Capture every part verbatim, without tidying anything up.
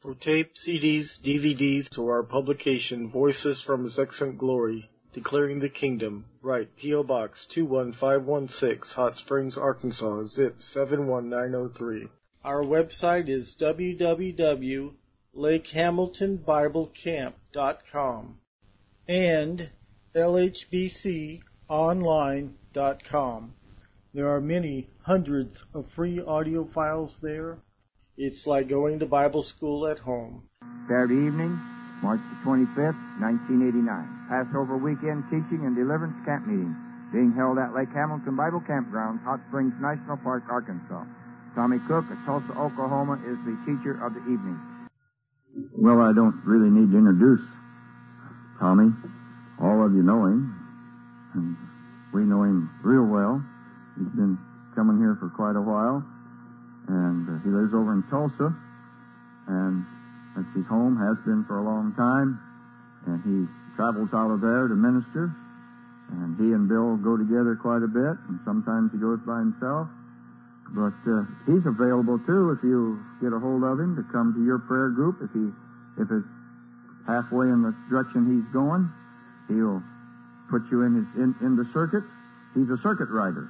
For tape, C Ds, D V Ds, to our publication, Voices from His Excellent Glory, Declaring the Kingdom, write P O. Box two one five one six, Hot Springs, Arkansas, zip seven one nine zero three. Our website is w w w dot lake hamilton bible camp dot com and l h b c online dot com. There are many hundreds of free audio files there. It's like going to Bible school at home. Saturday evening, March the twenty-fifth, nineteen eighty-nine. Passover weekend teaching and deliverance camp meeting being held at Lake Hamilton Bible Campground, Hot Springs National Park, Arkansas. Tommy Cook of Tulsa, Oklahoma is the teacher of the evening. Well, I don't really need to introduce Tommy. All of you know him, and we know him real well. He's been coming here for quite a while. And uh, he lives over in Tulsa, and that's his home, has been for a long time. And he travels out of there to minister. And he and Bill go together quite a bit, and sometimes he goes by himself. But uh, he's available, too, if you get a hold of him, to come to your prayer group. If he, if it's halfway in the direction he's going, he'll put you in, his, in, in the circuit. He's a circuit rider.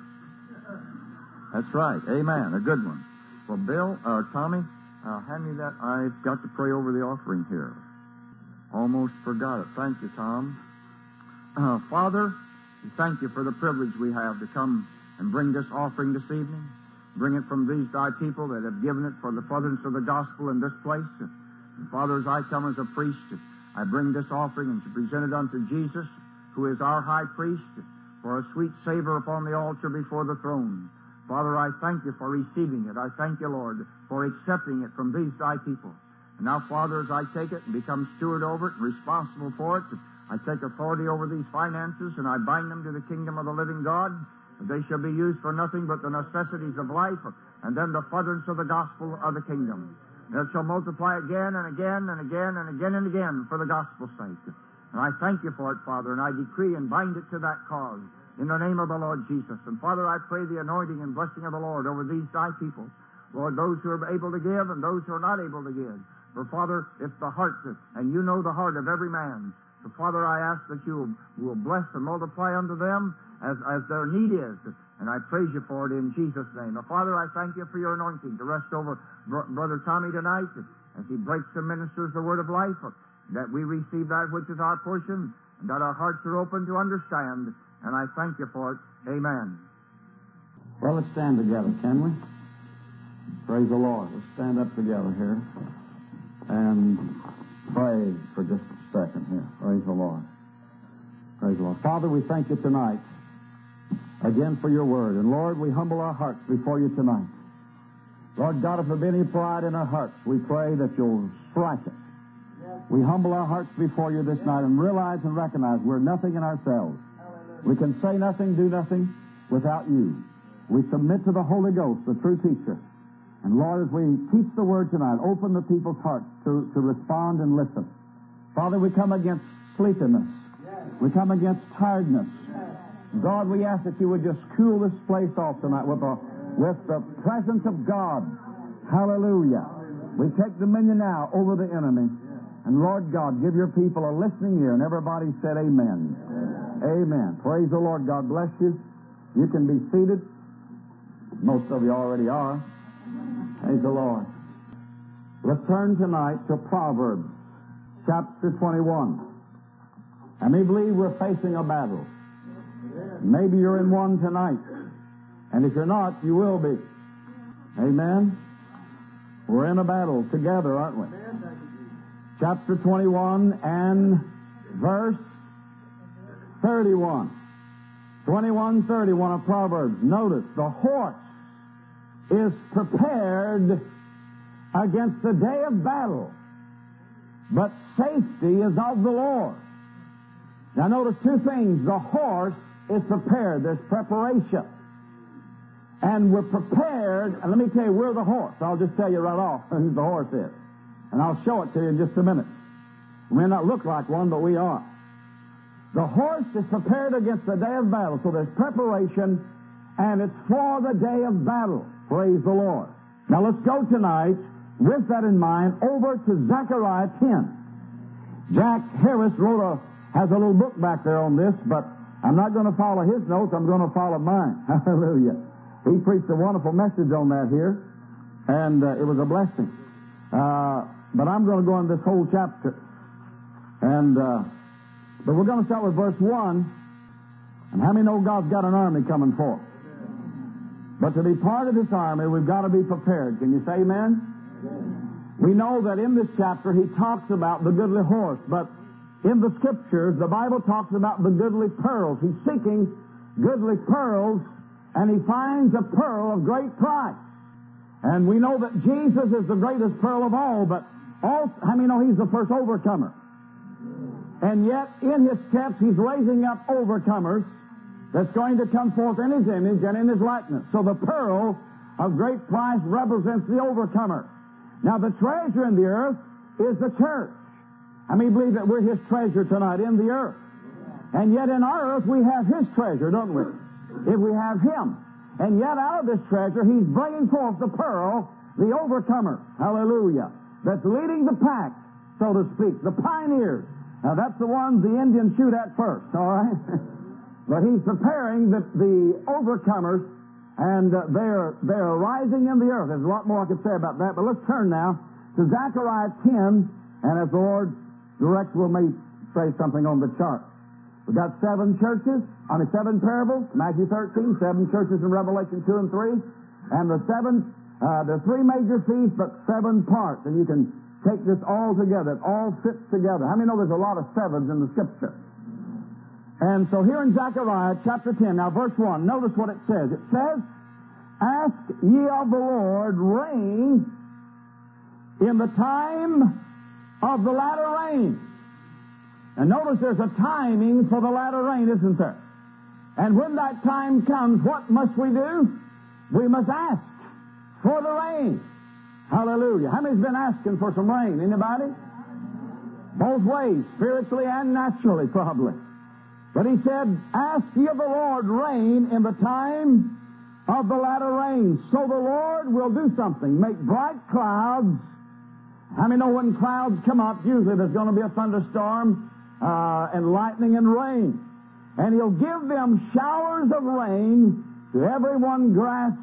That's right. Amen. A good one. Well, Bill, uh, Tommy, uh, hand me that. I've got to pray over the offering here. Almost forgot it. Thank you, Tom. Uh, Father, we thank you for the privilege we have to come and bring this offering this evening. Bring it from these thy people that have given it for the furtherance of the gospel in this place. And Father, as I come as a priest, I bring this offering and to present it unto Jesus, who is our high priest, for a sweet savor upon the altar before the throne. Father, I thank you for receiving it. I thank you, Lord, for accepting it from these thy people. And now, Father, as I take it and become steward over it and responsible for it, I take authority over these finances and I bind them to the kingdom of the living God. And they shall be used for nothing but the necessities of life and then the furtherance of the gospel of the kingdom. And it shall multiply again and again and again and again and again for the gospel's sake. And I thank you for it, Father, and I decree and bind it to that cause. In the name of the Lord Jesus. And Father, I pray the anointing and blessing of the Lord over these thy people. Lord, those who are able to give and those who are not able to give. For Father, it's the heart, and you know the heart of every man. So Father, I ask that you will bless and multiply unto them as, as their need is. And I praise you for it in Jesus' name. Now, Father, I thank you for your anointing to rest over Br- Brother Tommy tonight as he breaks and ministers the word of life, that we receive that which is our portion, and that our hearts are open to understand. And I thank you for it. Amen. Well, let's stand together, can we? Praise the Lord. Let's stand up together here and pray for just a second here. Praise the Lord. Praise the Lord. Father, we thank you tonight again for your word. And Lord, we humble our hearts before you tonight. Lord God, if there be any pride in our hearts, we pray that you'll strike it. We humble our hearts before you this night and realize and recognize we're nothing in ourselves. We can say nothing, do nothing without you. We submit to the Holy Ghost, the true teacher. And Lord, as we teach the word tonight, open the people's hearts to, to respond and listen. Father, we come against sleepiness. We come against tiredness. God, we ask that you would just cool this place off tonight with the, with the presence of God. Hallelujah. We take dominion now over the enemy. And Lord God, give your people a listening ear. And everybody said amen. Amen. Praise the Lord. God bless you. You can be seated. Most of you already are. Praise the Lord. Let's turn tonight to Proverbs chapter twenty-one. I may believe we're facing a battle. Maybe you're in one tonight. And if you're not, you will be. Amen. We're in a battle together, aren't we? Chapter twenty-one and verse thirty-one. twenty-one thirty-one of Proverbs. Notice, the horse is prepared against the day of battle, but safety is of the Lord. Now notice two things. The horse is prepared. There's preparation. And we're prepared, and let me tell you, we're the horse. I'll just tell you right off who the horse is. And I'll show it to you in just a minute. We may not look like one, but we are. The horse is prepared against the day of battle. So there's preparation, and it's for the day of battle. Praise the Lord. Now let's go tonight with that in mind, over to Zechariah ten. Jack Harris wrote a, has a little book back there on this, but I'm not going to follow his notes. I'm going to follow mine. Hallelujah. He preached a wonderful message on that here, and uh, it was a blessing. Uh, but I'm going to go on this whole chapter. And, uh, but we're going to start with verse one. And how many know God's got an army coming forth? But to be part of this army, we've got to be prepared. Can you say amen? We know that in this chapter he talks about the goodly horse, but in the Scriptures, the Bible talks about the goodly pearls. He's seeking goodly pearls, and he finds a pearl of great price. And we know that Jesus is the greatest pearl of all, but also, how many know he's the first overcomer? And yet, in his steps, he's raising up overcomers that's going to come forth in his image and in his likeness. So the pearl of great price represents the overcomer. Now, the treasure in the earth is the church. I mean, believe that we're his treasure tonight in the earth. And yet in our earth, we have his treasure, don't we? If we have him. And yet out of this treasure, he's bringing forth the pearl, the overcomer. Hallelujah. That's leading the pack, so to speak, the pioneers. Now, that's the ones the Indians shoot at first, all right? But he's preparing the, the overcomers, and uh, they're, they're rising in the earth. There's a lot more I could say about that, but let's turn now to Zechariah ten, and as the Lord directs, we may say something on the chart. We've got seven churches, I mean seven parables, Matthew thirteen, seven churches in Revelation two and three, and the seven, uh, the three major feasts, but seven parts, and you can take this all together. It all fits together. How many know there's a lot of sevens in the Scripture? And so here in Zechariah chapter ten, now verse one, notice what it says. It says, "Ask ye of the Lord rain in the time of the latter rain." And notice there's a timing for the latter rain, isn't there? And when that time comes, what must we do? We must ask for the rain. Hallelujah. How many's been asking for some rain? Anybody? Both ways, spiritually and naturally, probably. But he said, "Ask ye of the Lord rain in the time of the latter rain." So the Lord will do something. Make bright clouds. How many know when clouds come up, usually there's going to be a thunderstorm uh, and lightning and rain. And he'll give them showers of rain to every one grass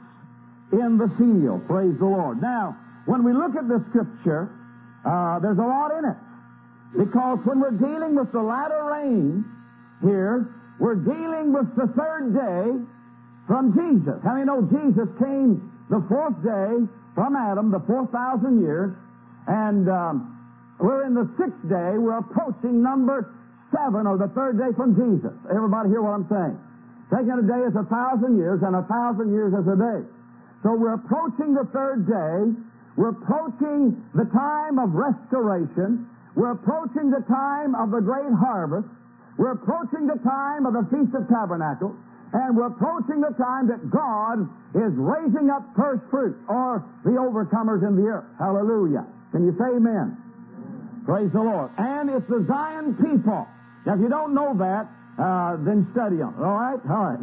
in the field. Praise the Lord. Now, when we look at the Scripture, uh, there's a lot in it. Because when we're dealing with the latter rain here, we're dealing with the third day from Jesus. How many know Jesus came the fourth day from Adam, the four thousand years, and um, we're in the sixth day. We're approaching number seven, or the third day from Jesus. Everybody hear what I'm saying? Taking a day is a thousand years, and a thousand years is a day. So we're approaching the third day. We're approaching the time of restoration. We're approaching the time of the great harvest. We're approaching the time of the Feast of Tabernacles. And we're approaching the time that God is raising up first fruits, or the overcomers in the earth. Hallelujah. Can you say amen? Amen. Praise the Lord. And it's the Zion people. Now, if you don't know that, uh, then study them. All right? All right.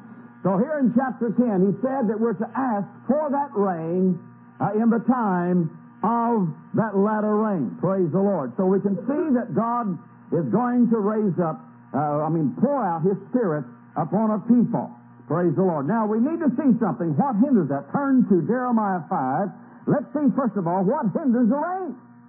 So here in chapter ten, he said that we're to ask for that rain uh, in the time of that latter rain. Praise the Lord. So we can see that God is going to raise up, uh, I mean, pour out His Spirit upon a people. Praise the Lord. Now, we need to see something. What hinders that? Turn to Jeremiah five. Let's see, first of all, what hinders the rain.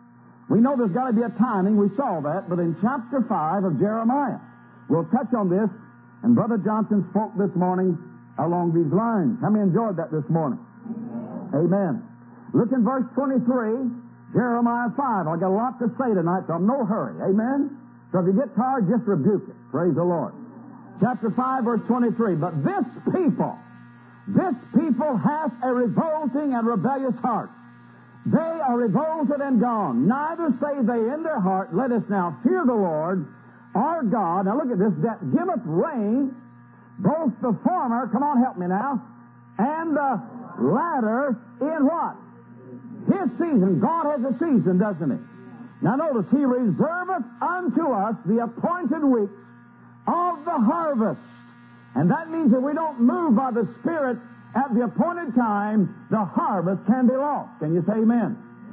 We know there's got to be a timing. We saw that. But in chapter five of Jeremiah, we'll touch on this. And Brother Johnson spoke this morning along these lines. How many enjoyed that this morning? Amen. Amen. Look in verse twenty-three, Jeremiah five. I've got a lot to say tonight, so I'm no hurry. Amen? So if you get tired, just rebuke it. Praise the Lord. Chapter five, verse twenty-three. But this people, this people hath a revolting and rebellious heart. They are revolted and gone. Neither say they in their heart, Let us now fear the Lord, our God. Now look at this. That giveth rain, both the former, come on, help me now, and the latter in what? His season. God has a season, doesn't He? Now notice, He reserveth unto us the appointed weeks of the harvest. And that means that we don't move by the Spirit at the appointed time, the harvest can be lost. Can you say amen?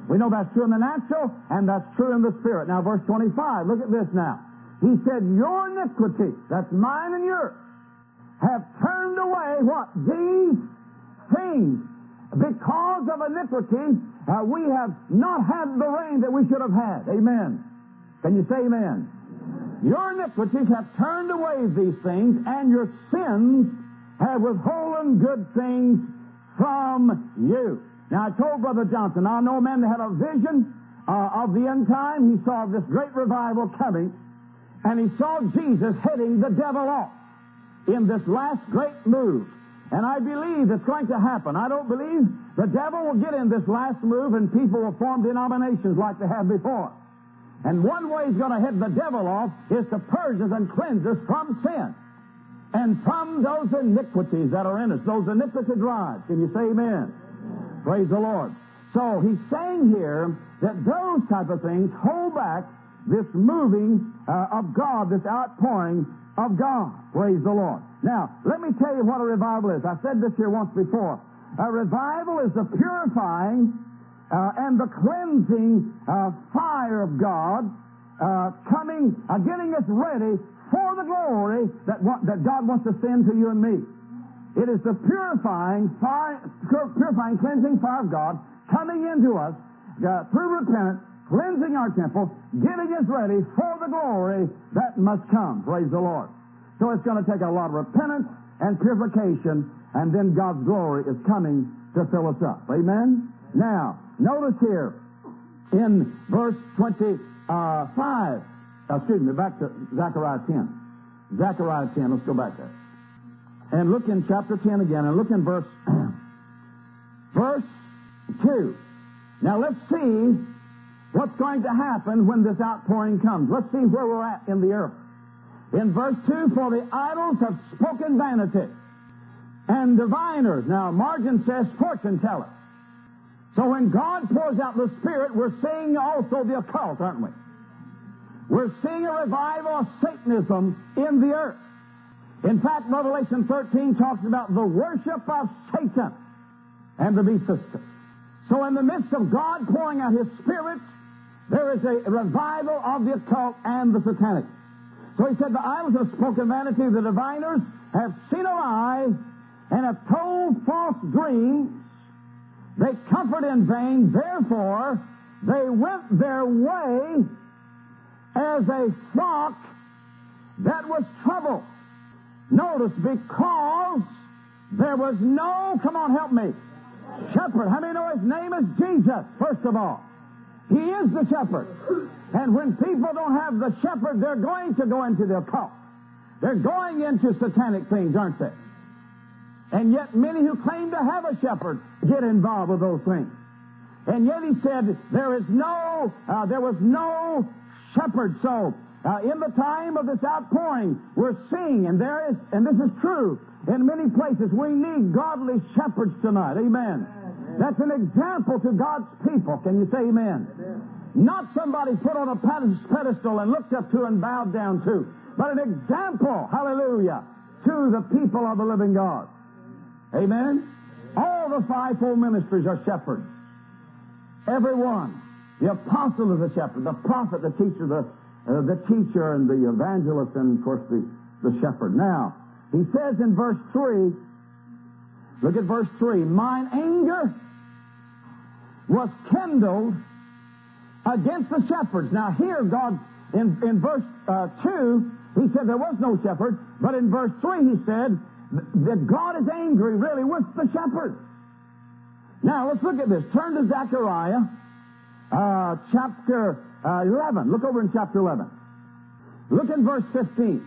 We know that's true in the natural, and that's true in the spirit. Now, verse twenty-five, look at this now. He said, your iniquity, that's mine and yours, have turned away what? These things. Because of iniquity, uh, we have not had the rain that we should have had. Amen. Can you say amen? Your iniquities have turned away these things, and your sins have withholden good things from you. Now, I told Brother Johnson, I know a man that had a vision uh, of the end time. He saw this great revival coming, and he saw Jesus heading the devil off in this last great move. And I believe it's going to happen. I don't believe the devil will get in this last move and people will form denominations like they have before. And one way he's going to head the devil off is to purge us and cleanse us from sin and from those iniquities that are in us, those iniquity drives. Can you say amen? Amen. Praise the Lord. So he's saying here that those type of things hold back this moving uh, of God, this outpouring of God. Praise the Lord. Now, let me tell you what a revival is. I said this here once before. A revival is the purifying uh, and the cleansing uh, fire of God uh, coming, uh, getting us ready for the glory that, that God wants to send to you and me. It is the purifying fire, purifying, cleansing fire of God coming into us uh, through repentance, cleansing our temple, getting us ready for the glory that must come. Praise the Lord. So it's going to take a lot of repentance and purification, and then God's glory is coming to fill us up. Amen? Now, notice here in verse twenty-five, excuse me, back to Zechariah ten. Zechariah ten, let's go back there. And look in chapter ten again, and look in verse, verse two. Now let's see what's going to happen when this outpouring comes. Let's see where we're at in the earth. In verse two, for the idols have spoken vanity, and diviners, now margin says fortune tellers. So when God pours out the Spirit, we're seeing also the occult, aren't we? We're seeing a revival of Satanism in the earth. In fact, Revelation thirteen talks about the worship of Satan and the beast system. So in the midst of God pouring out His Spirit, there is a revival of the occult and the satanic. So he said, the idols have spoken vanity, the diviners have seen a lie and have told false dreams. They comfort in vain, therefore they went their way as a flock that was troubled. Notice, because there was no, come on, help me, shepherd. How many know His name is Jesus, first of all? He is the shepherd. And when people don't have the shepherd, they're going to go into the occult. They're going into satanic things, aren't they? And yet many who claim to have a shepherd get involved with those things. And yet he said there is no, uh, there was no shepherd. So uh, in the time of this outpouring, we're seeing, and there is, and this is true, in many places, we need godly shepherds tonight. Amen. Amen. That's an example to God's people. Can you say amen? Amen. Not somebody put on a pedestal and looked up to and bowed down to, but an example, hallelujah, to the people of the living God. Amen? All the fivefold ministries are shepherds. Every one. The apostle is a shepherd, the prophet, the teacher, the, uh, the teacher, and the evangelist, and of course the, the shepherd. Now, he says in verse three, look at verse three, mine anger was kindled against the shepherds. Now here God, in, in verse uh, two, he said there was no shepherd, but in verse three he said that God is angry really with the shepherds. Now let's look at this. Turn to Zechariah uh, chapter uh, eleven. Look over in chapter eleven. Look in verse fifteen.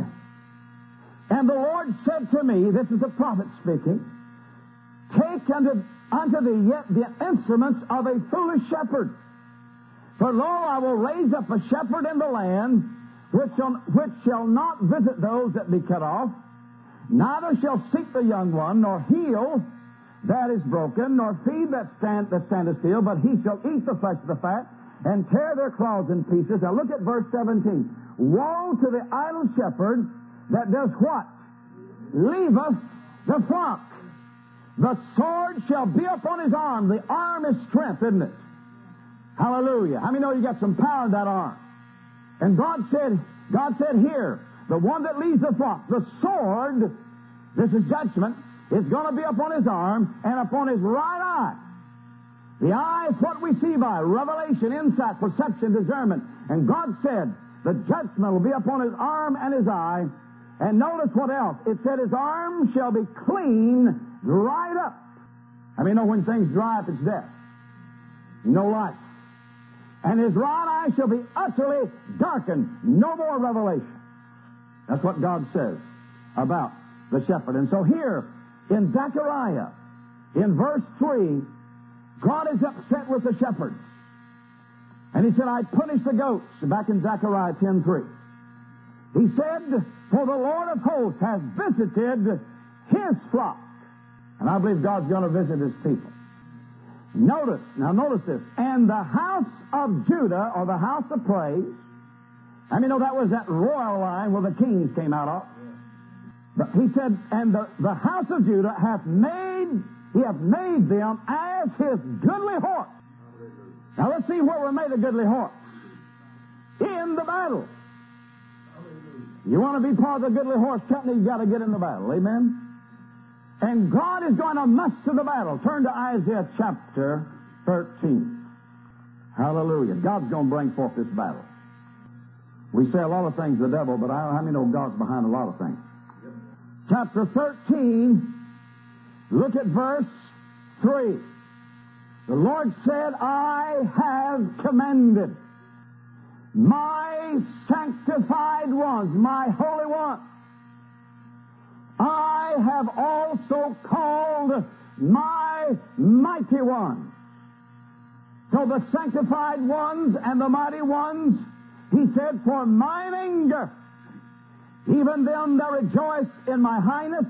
And the Lord said to me, this is the prophet speaking, take unto, unto thee yet the instruments of a foolish shepherd. For lo, I will raise up a shepherd in the land, which shall, which shall not visit those that be cut off, neither shall seek the young one, nor heal that is broken, nor feed that stand that standeth still, but he shall eat the flesh of the fat, and tear their claws in pieces. Now look at verse seventeen. Woe to the idle shepherd that does what? Leaveth the flock. The sword shall be upon his arm. The arm is strength, isn't it? Hallelujah. How many know you got some power in that arm? And God said, God said here, the one that leads the flock, the sword, this is judgment, is going to be upon his arm and upon his right eye. The eye is what we see by revelation, insight, perception, discernment. And God said the judgment will be upon his arm and his eye. And notice what else. It said his arm shall be clean, dried up. I mean, you know when things dry up, it's death. No life. And his right eye shall be utterly darkened. No more revelation. That's what God says about the shepherd. And so here in Zechariah, in verse three, God is upset with the shepherds. And he said, I punished the goats, back in Zechariah ten three. He said, for the Lord of hosts has visited his flock. And I believe God's going to visit his people. Notice, now notice this, and the house of Judah, or the house of praise, I mean, know that was that royal line where the kings came out of. But he said, and the, the house of Judah hath made, he hath made them as his goodly horse. Now let's see where we're made a goodly horse. In the battle. You want to be part of the goodly horse company, you've got to get in the battle. Amen? And God is going to muster the battle. Turn to Isaiah chapter thirteen. Hallelujah. God's going to bring forth this battle. We say a lot of things, the devil, but I don't know how many know God's behind a lot of things. Chapter thirteen, look at verse three. The Lord said, I have commanded my sanctified ones, my holy ones. I have also called my mighty ones. So the sanctified ones and the mighty ones, he said, for mine anger, even them that rejoice in my highness.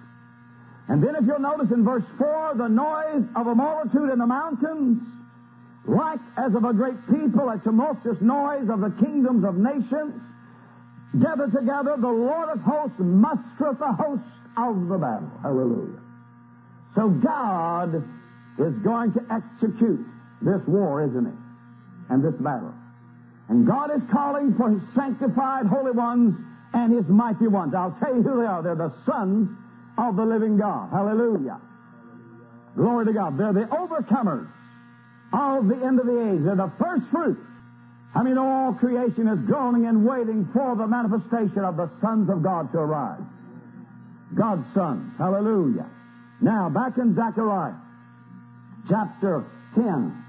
And then if you'll notice in verse four, the noise of a multitude in the mountains, like as of a great people, a tumultuous noise of the kingdoms of nations, gathered together, the Lord of hosts mustereth the host of the battle. Hallelujah. So God is going to execute this war, isn't he? And this battle. And God is calling for his sanctified holy ones and his mighty ones. I'll tell you who they are. They're the sons of the living God. Hallelujah. Glory to God. They're the overcomers of the end of the age. They're the first fruit. I mean, all creation is groaning and waiting for the manifestation of the sons of God to arise. God's sons. Hallelujah. Now, back in Zechariah, chapter ten,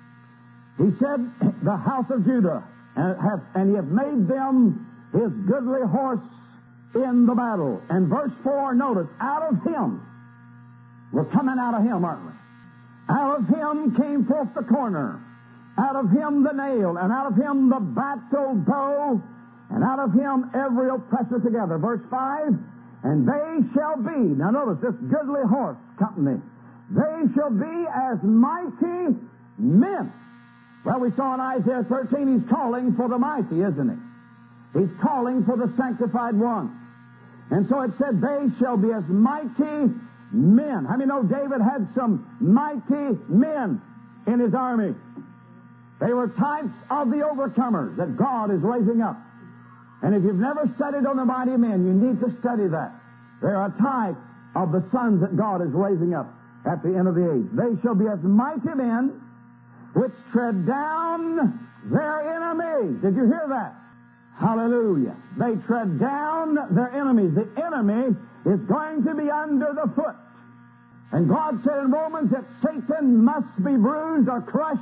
he said, the house of Judah, and, hath, and he hath made them his goodly horse in the battle. And verse four, notice, out of him, we're coming out of him, aren't we? Out of him came forth the corner. Out of him the nail, and out of him the battle bow, and out of him every oppressor together. Verse five, and they shall be, now notice this goodly horse company, they shall be as mighty men. Well, we saw in Isaiah thirteen, he's calling for the mighty, isn't he? He's calling for the sanctified ones. And so it said, they shall be as mighty men. How many know David had some mighty men in his army? They were types of the overcomers that God is raising up. And if you've never studied on the mighty men, you need to study that. They're a type of the sons that God is raising up at the end of the age. They shall be as mighty men which tread down their enemies. Did you hear that? Hallelujah. They tread down their enemies. The enemy is going to be under the foot. And God said in Romans that Satan must be bruised or crushed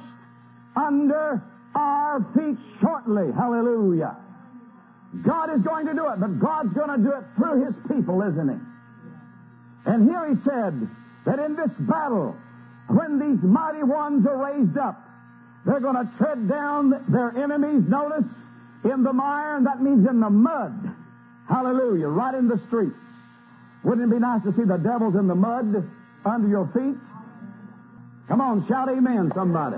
under our feet shortly. Hallelujah. God is going to do it, but God's going to do it through his people, isn't he? And here he said that in this battle, when these mighty ones are raised up, they're going to tread down their enemies, notice, in the mire, and that means in the mud. Hallelujah. Right in the streets. Wouldn't it be nice to see the devils in the mud under your feet? Come on, shout amen, somebody.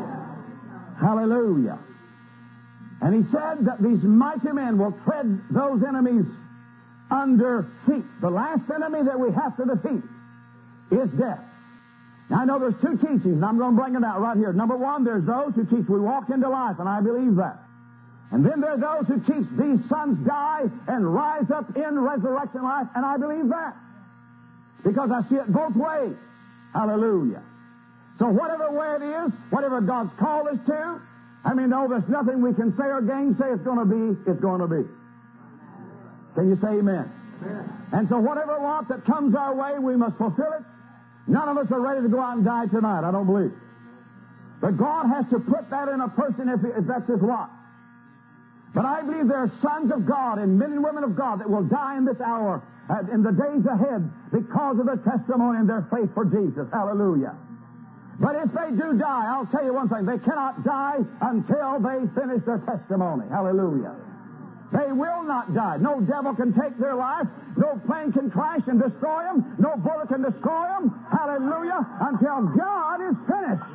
Hallelujah. And he said that these mighty men will tread those enemies under feet. The last enemy that we have to defeat is death. Now, I know there's two teachings, and I'm going to bring it out right here. Number one, there's those who teach we walk into life, and I believe that. And then there are those who teach these sons die and rise up in resurrection life, and I believe that. Because I see it both ways. Hallelujah. So whatever way it is, whatever God's called us to, I mean, no, there's nothing we can say or gainsay it's going to be, it's going to be. Can you say amen? Amen? And so whatever lot that comes our way, we must fulfill it. None of us are ready to go out and die tonight, I don't believe. But God has to put that in a person if, if that's his lot. But I believe there are sons of God and men and women of God that will die in this hour, uh, in the days ahead, because of their testimony and their faith for Jesus. Hallelujah. But if they do die, I'll tell you one thing, they cannot die until they finish their testimony. Hallelujah. They will not die. No devil can take their life. No plane can crash and destroy them. No bullet can destroy them. Hallelujah. Until God is finished.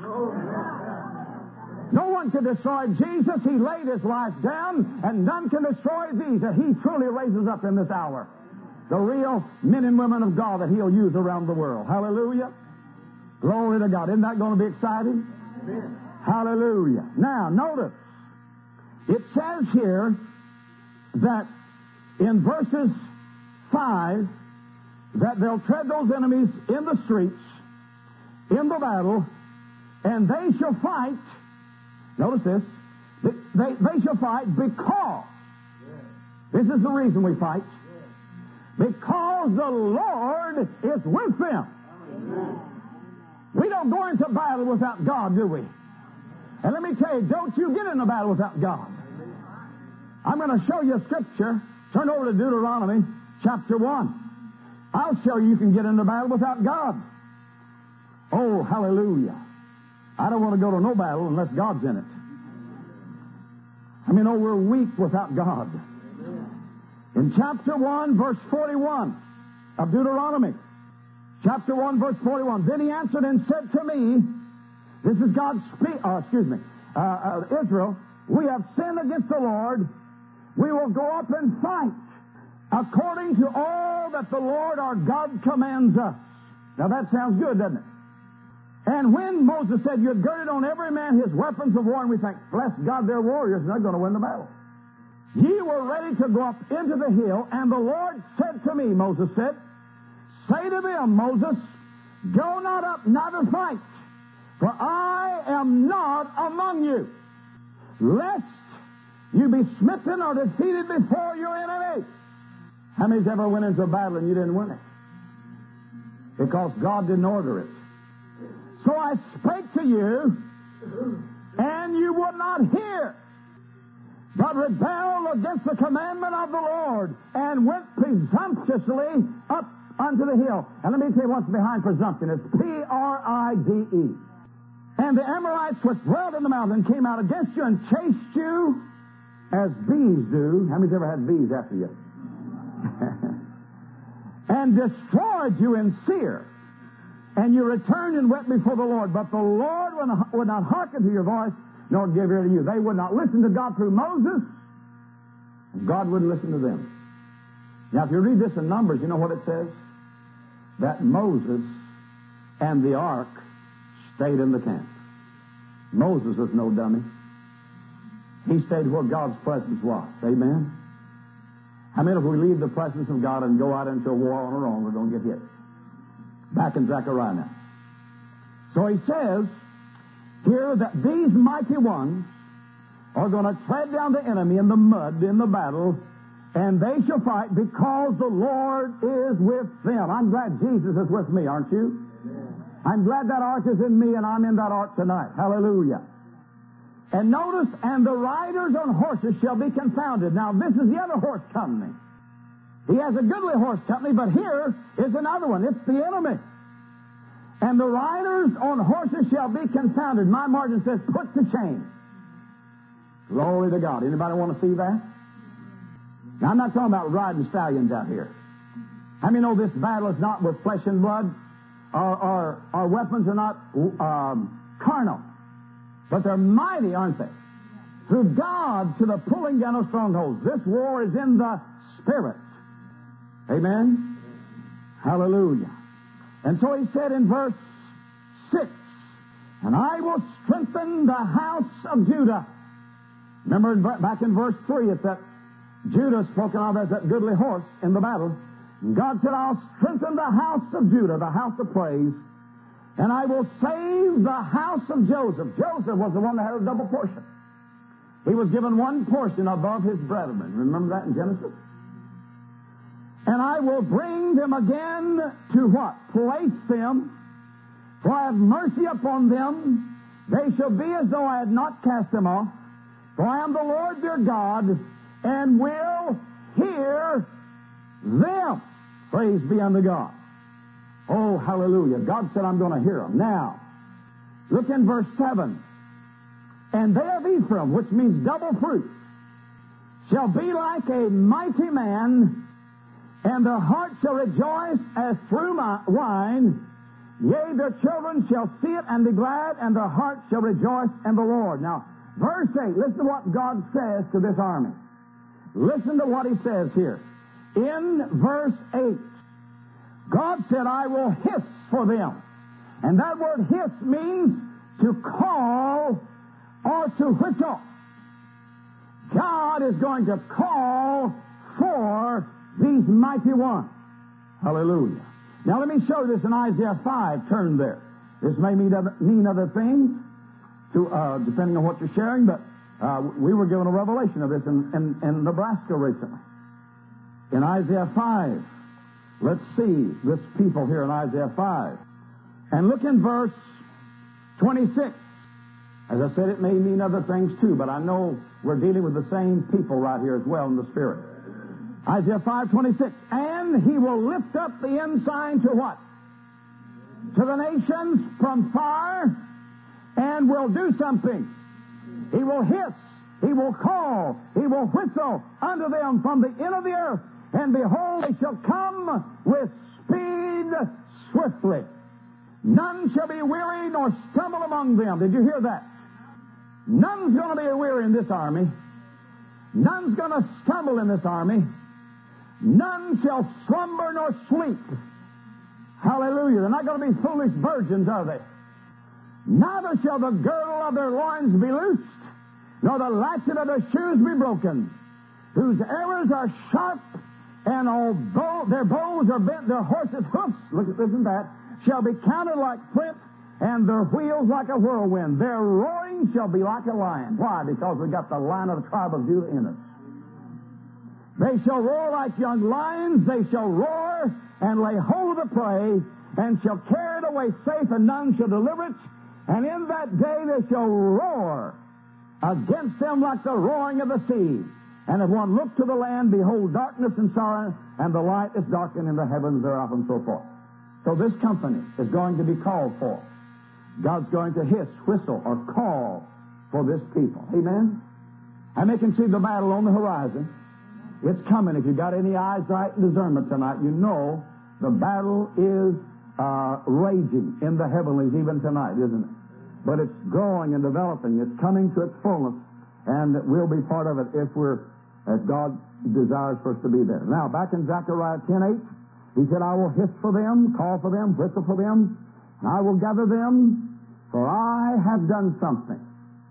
No one can destroy Jesus. He laid his life down, and none can destroy these that he truly raises up in this hour. The real men and women of God that he'll use around the world. Hallelujah. Glory to God. Isn't that going to be exciting? Amen. Hallelujah. Now, notice, it says here that in verses five, that they'll tread those enemies in the streets, in the battle, and they shall fight. Notice this. They, they, they shall fight because, this is the reason we fight, because the Lord is with them. We don't go into battle without God, do we? And let me tell you, don't you get in a battle without God. I'm going to show you a scripture. Turn over to Deuteronomy chapter one. I'll show you you can get into battle without God. Oh, hallelujah. I don't want to go to no battle unless God's in it. I mean, oh, we're weak without God. In chapter one, verse forty-one of Deuteronomy, chapter one, verse forty-one, then he answered and said to me, this is God's speech, uh, excuse me, uh, uh, Israel, we have sinned against the Lord. We will go up and fight according to all that the Lord our God commands us. Now that sounds good, doesn't it? And when Moses said, you had girded on every man his weapons of war, and we think, bless God, they're warriors, and they're going to win the battle. Ye were ready to go up into the hill, and the Lord said to me, Moses said, say to them, Moses, go not up, neither fight, for I am not among you, lest you be smitten or defeated before your enemy. How many's ever went into a battle and you didn't win it? Because God didn't order it. So I spake to you, and you would not hear, but rebelled against the commandment of the Lord, and went presumptuously up unto the hill. And let me tell you what's behind presumption. It's P R I D E. And the Amorites which dwelt in the mountain came out against you and chased you as bees do. How many's ever had bees after you? And destroyed you in Seir. And you returned and went before the Lord. But the Lord would not hearken to your voice, nor give ear to you. They would not listen to God through Moses, and God wouldn't listen to them. Now, if you read this in Numbers, you know what it says? That Moses and the ark stayed in the camp. Moses was no dummy. He stayed where God's presence was. Amen? I mean, if we leave the presence of God and go out into a war on our own, we're going to get hit. Back in Zechariah now. So he says here that these mighty ones are going to tread down the enemy in the mud, in the battle, and they shall fight because the Lord is with them. I'm glad Jesus is with me, aren't you? Amen. I'm glad that ark is in me and I'm in that ark tonight. Hallelujah. And notice, and the riders on horses shall be confounded. Now, this is the other horse company. He has a goodly horse company, but here is another one. It's the enemy. And the riders on horses shall be confounded. My margin says, put to shame. Glory to God. Anybody want to see that? Now, I'm not talking about riding stallions out here. How many know this battle is not with flesh and blood? Our, our, our weapons are not um, carnal. But they're mighty, aren't they? Through God to the pulling down of strongholds. This war is in the Spirit. Amen? Hallelujah. And so he said in verse six, and I will strengthen the house of Judah. Remember back in verse three, it's that Judah spoken of as that goodly horse in the battle. And God said, I'll strengthen the house of Judah, the house of praise, and I will save the house of Joseph. Joseph was the one that had a double portion. He was given one portion above his brethren. Remember that in Genesis? And I will bring them again to what? Place them, for I have mercy upon them. They shall be as though I had not cast them off. For I am the Lord their God, and will hear them. Praise be unto God. Oh, hallelujah. God said, I'm going to hear them. Now, look in verse seven. And they of Ephraim, which means double fruit, shall be like a mighty man, and their heart shall rejoice as through my wine. Yea, their children shall see it and be glad, and their heart shall rejoice in the Lord. Now, verse eight, listen to what God says to this army. Listen to what he says here. In verse eight, God said, I will hiss for them. And that word hiss means to call or to whistle. God is going to call for these mighty ones. Hallelujah. Now let me show you this in Isaiah five. Turn there. This may mean other, mean other things, to, uh, depending on what you're sharing, but uh, we were given a revelation of this in, in, in Nebraska recently. In Isaiah five, let's see this people here in Isaiah five. And look in verse twenty-six. As I said, it may mean other things too, but I know we're dealing with the same people right here as well in the Spirit. Isaiah five twenty-six. And he will lift up the ensign to what? To the nations from far, and will do something. He will hiss, he will call, he will whistle unto them from the end of the earth, and behold, they shall come with speed swiftly. None shall be weary nor stumble among them. Did you hear that? None's going to be weary in this army. None's going to stumble in this army. None shall slumber nor sleep. Hallelujah. They're not going to be foolish virgins, are they? Neither shall the girdle of their loins be loosed, nor the latchet of their shoes be broken, whose arrows are sharp, and although their bows are bent, their horses' hoofs, look at this and that, shall be counted like flint, and their wheels like a whirlwind. Their roaring shall be like a lion. Why? Because we got the lion of the tribe of Judah in us. They shall roar like young lions. They shall roar and lay hold of the prey, and shall carry it away safe, and none shall deliver it. And in that day they shall roar against them like the roaring of the sea. And if one look to the land, behold, darkness and sorrow, and the light is darkened in the heavens thereof, and so forth. So this company is going to be called for. God's going to hiss, whistle, or call for this people. Amen? And they can see the battle on the horizon. It's coming. If you've got any eyes, sight, and discernment tonight, you know the battle is uh, raging in the heavenlies even tonight, isn't it? But it's growing and developing. It's coming to its fullness, and we'll be part of it if we're, as God desires for us to be there. Now, back in Zechariah ten eight, he said, I will hiss for them, call for them, whistle for them, and I will gather them, for I have done something.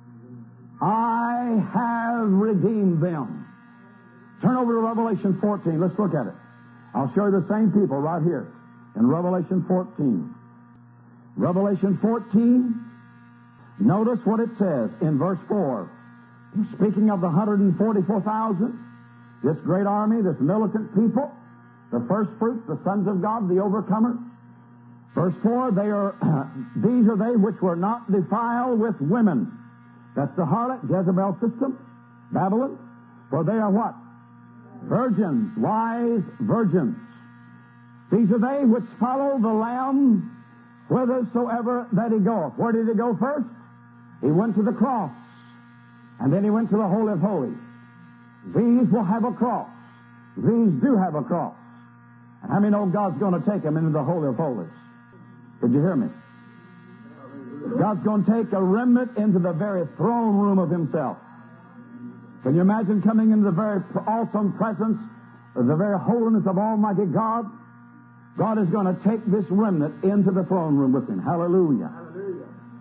I have redeemed them. Turn over to Revelation fourteen. Let's look at it. I'll show you the same people right here in Revelation fourteen. Revelation fourteen, notice what it says in verse four. Speaking of the one hundred forty-four thousand, this great army, this militant people, the first fruits, the sons of God, the overcomers. Verse four, they are, these are they which were not defiled with women. That's the harlot, Jezebel system, Babylon. For they are what? Virgins, wise virgins. These are they which follow the Lamb whithersoever that he goeth. Where did he go first? He went to the cross. And then he went to the Holy of Holies. These will have a cross. These do have a cross. And how many know God's going to take them into the Holy of Holies? Did you hear me? God's going to take a remnant into the very throne room of himself. Can you imagine coming into the very awesome presence of the very holiness of Almighty God? God is going to take this remnant into the throne room with him. Hallelujah. Hallelujah.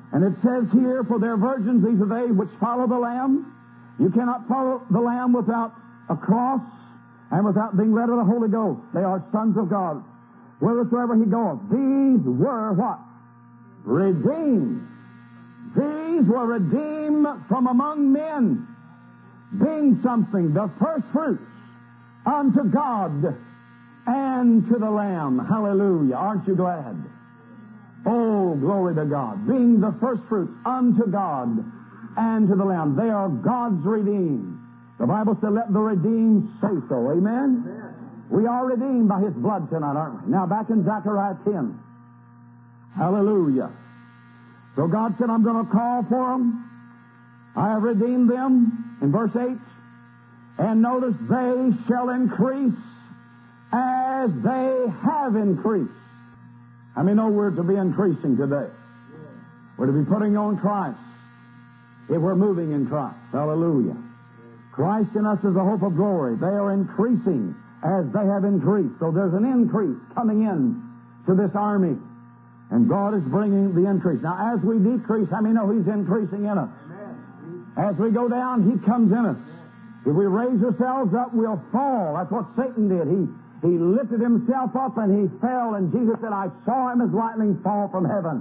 And it says here, for their virgins, these are they which follow the Lamb. You cannot follow the Lamb without a cross and without being led of the Holy Ghost. They are sons of God. Whithersoever he goeth. These were what? Redeemed. These were redeemed from among men, being something, the first fruits unto God and to the Lamb. Hallelujah. Aren't you glad? Oh, glory to God. Being the first fruits unto God and to the Lamb. They are God's redeemed. The Bible said, let the redeemed say so. Amen? Amen. We are redeemed by His blood tonight, aren't we? Now, back in Zechariah ten. Hallelujah. So God said, I'm going to call for them. I have redeemed them. In verse eight. And notice, they shall increase as they have increased. I mean, no, we're to be increasing today. We're to be putting on Christ if we're moving in Christ. Hallelujah. Christ in us is the hope of glory. They are increasing as they have increased. So there's an increase coming in to this army. And God is bringing the increase. Now, as we decrease, how many know He's increasing in us? As we go down, He comes in us. If we raise ourselves up, we'll fall. That's what Satan did. He He lifted himself up and he fell, and Jesus said, I saw him as lightning fall from heaven.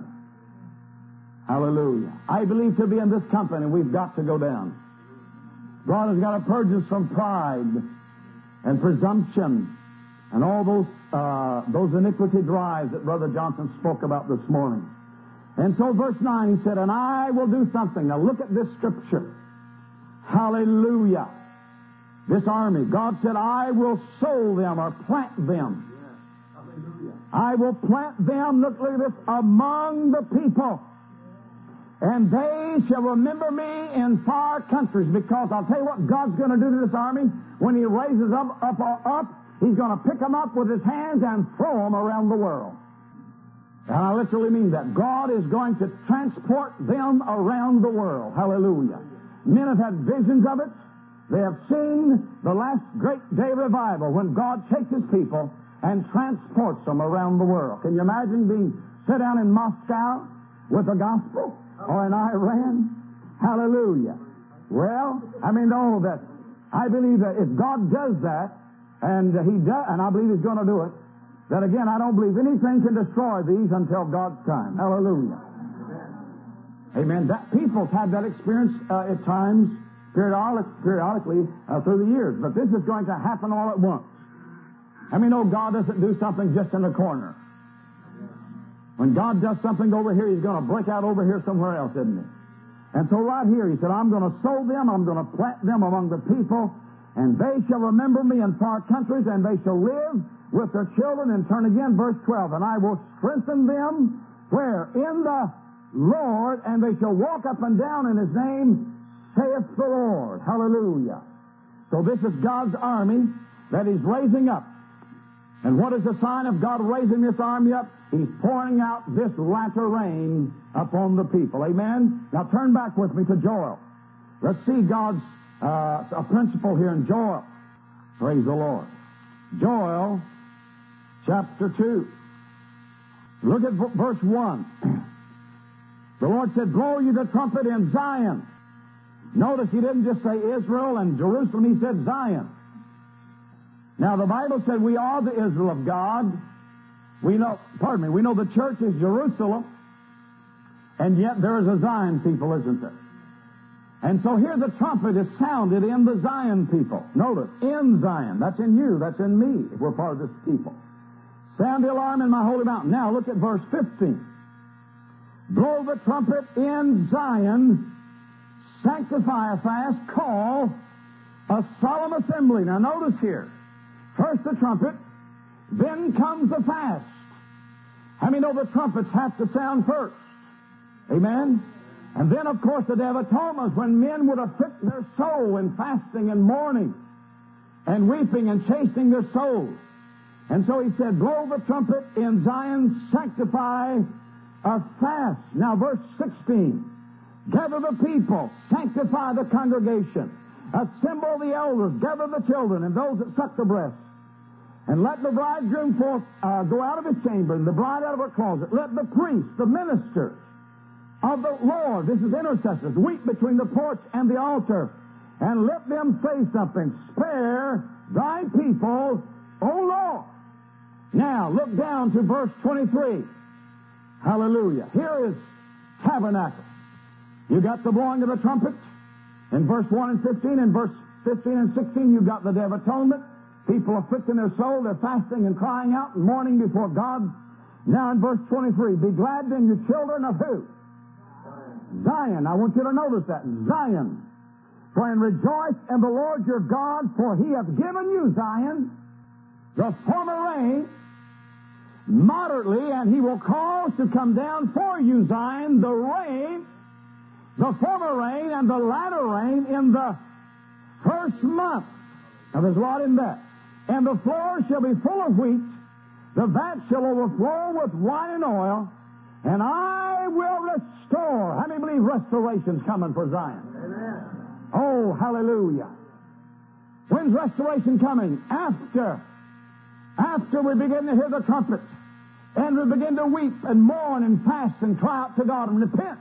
Hallelujah. I believe to be in this company, we've got to go down. God has got to purge us from pride and presumption and all those uh, those iniquity drives that Brother Johnson spoke about this morning. And so verse nine, he said, and I will do something. Now look at this scripture. Hallelujah. This army, God said, I will sow them or plant them. Yes. Hallelujah. I will plant them, look, look at this, among the people. And they shall remember me in far countries. Because I'll tell you what God's going to do to this army. When He raises them up, up, up, He's going to pick them up with His hands and throw them around the world. And I literally mean that. God is going to transport them around the world. Hallelujah. Men have had visions of it. They have seen the last great day revival when God takes His people and transports them around the world. Can you imagine being set down in Moscow with the gospel, or in Iran? Hallelujah. Well, I mean, know that I believe that if God does that, and He does, and I believe He's going to do it, that again, I don't believe anything can destroy these until God's time. Hallelujah. Amen. That people's had that experience uh, at times. Periodic, periodically uh, through the years. But this is going to happen all at once. I mean, no, God doesn't do something just in the corner. When God does something over here, He's going to break out over here somewhere else, isn't He? And so right here, He said, I'm going to sow them, I'm going to plant them among the people, and they shall remember me in far countries, and they shall live with their children. And turn again, verse twelve, and I will strengthen them, where? In the Lord, and they shall walk up and down in His name, saith the Lord. Hallelujah. So this is God's army that He's raising up. And what is the sign of God raising this army up? He's pouring out this latter rain upon the people. Amen? Now turn back with me to Joel. Let's see God's uh, a principle here in Joel. Praise the Lord. Joel chapter two. Look at v- verse one. The Lord said, blow you the trumpet in Zion. Notice He didn't just say Israel and Jerusalem, He said Zion. Now the Bible said we are the Israel of God. We know, pardon me, we know the church is Jerusalem, and yet there is a Zion people, isn't there? And so here the trumpet is sounded in the Zion people. Notice, in Zion. That's in you, that's in me, if we're part of this people. Sound the alarm in my holy mountain. Now look at verse fifteen. Blow the trumpet in Zion, sanctify a fast, call a solemn assembly. Now notice here, first the trumpet, then comes the fast. How many know the trumpets have to sound first? Amen? And then, of course, the Day of Atonement, when men would afflict their soul in fasting and mourning and weeping and chastening their souls. And so He said, blow the trumpet in Zion, sanctify a fast. Now, verse sixteen. Gather the people, sanctify the congregation, assemble the elders, gather the children and those that suck the breast, and let the bridegroom forth uh, go out of his chamber and the bride out of her closet. Let the priests, the ministers, of the Lord. This is intercessors. Weep between the porch and the altar, and let them say something. Spare thy people, O Lord. Now, look down to verse twenty-three. Hallelujah. Here is tabernacle. You got the blowing of the trumpet in verse one and fifteen. In verse fifteen and sixteen, you got the Day of Atonement. People afflicting their soul. They're fasting and crying out and mourning before God. Now in verse twenty-three, be glad then, you children of who? Zion. Zion. I want you to notice that. Zion. For and rejoice in the Lord your God, for he hath given you, Zion, the former rain, moderately, and he will cause to come down for you, Zion, the rain, the former rain and the latter rain in the first month. Now there's a lot in that. And the floor shall be full of wheat, the vat shall overflow with wine and oil, and I will restore. How many believe restoration's coming for Zion? Amen. Oh, hallelujah. When's restoration coming? After. After we begin to hear the trumpet, and we begin to weep and mourn and fast and cry out to God and repent.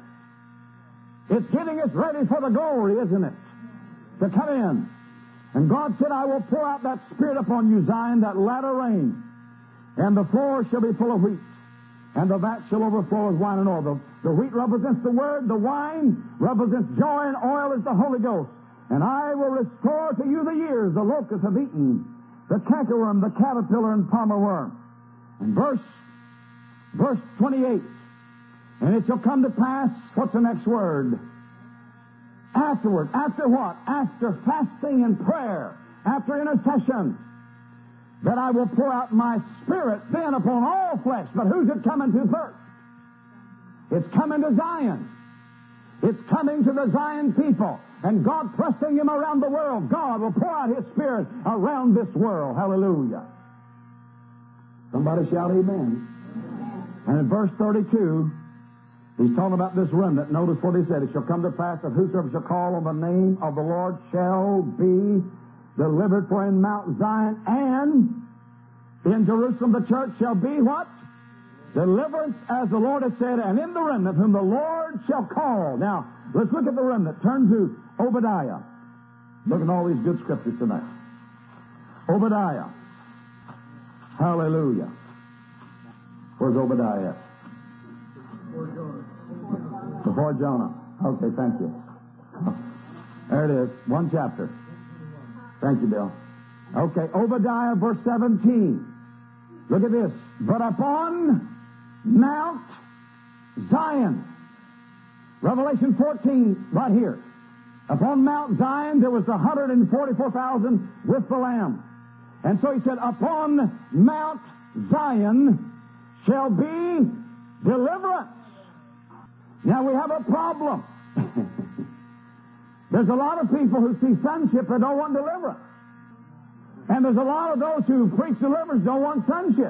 It's getting us ready for the glory, isn't it? To come in. And God said, I will pour out that Spirit upon you, Zion, that latter rain. And the floor shall be full of wheat, and the vat shall overflow with wine and oil. The, the wheat represents the Word, the wine represents joy, and oil is the Holy Ghost. And I will restore to you the years the locusts have eaten, the cankerworm, the caterpillar, and palmer worm. And verse, verse twenty-eight, and it shall come to pass, what's the next word? Afterward. After what? After fasting and prayer, after intercession, that I will pour out my Spirit then upon all flesh. But who's it coming to first? It's coming to Zion. It's coming to the Zion people. And God pressing him around the world. God will pour out his Spirit around this world. Hallelujah. Somebody shout amen. And in verse thirty-two, he's talking about this remnant. Notice what he said. It shall come to pass that whosoever shall call on the name of the Lord shall be delivered. For in Mount Zion and in Jerusalem the church shall be what? Deliverance, as the Lord has said, and in the remnant whom the Lord shall call. Now, let's look at the remnant. Turn to Obadiah. Look at all these good scriptures tonight. Obadiah. Hallelujah. Where's Obadiah? Before Jonah. Okay, thank you. There it is. One chapter. Thank you, Bill. Okay, Obadiah, verse seventeen. Look at this. But upon Mount Zion. Revelation fourteen, right here. Upon Mount Zion there was one hundred forty-four thousand with the Lamb. And so he said, upon Mount Zion shall be deliverance. Now we have a problem. There's a lot of people who see sonship and don't want deliverance. And there's a lot of those who preach deliverance don't want sonship.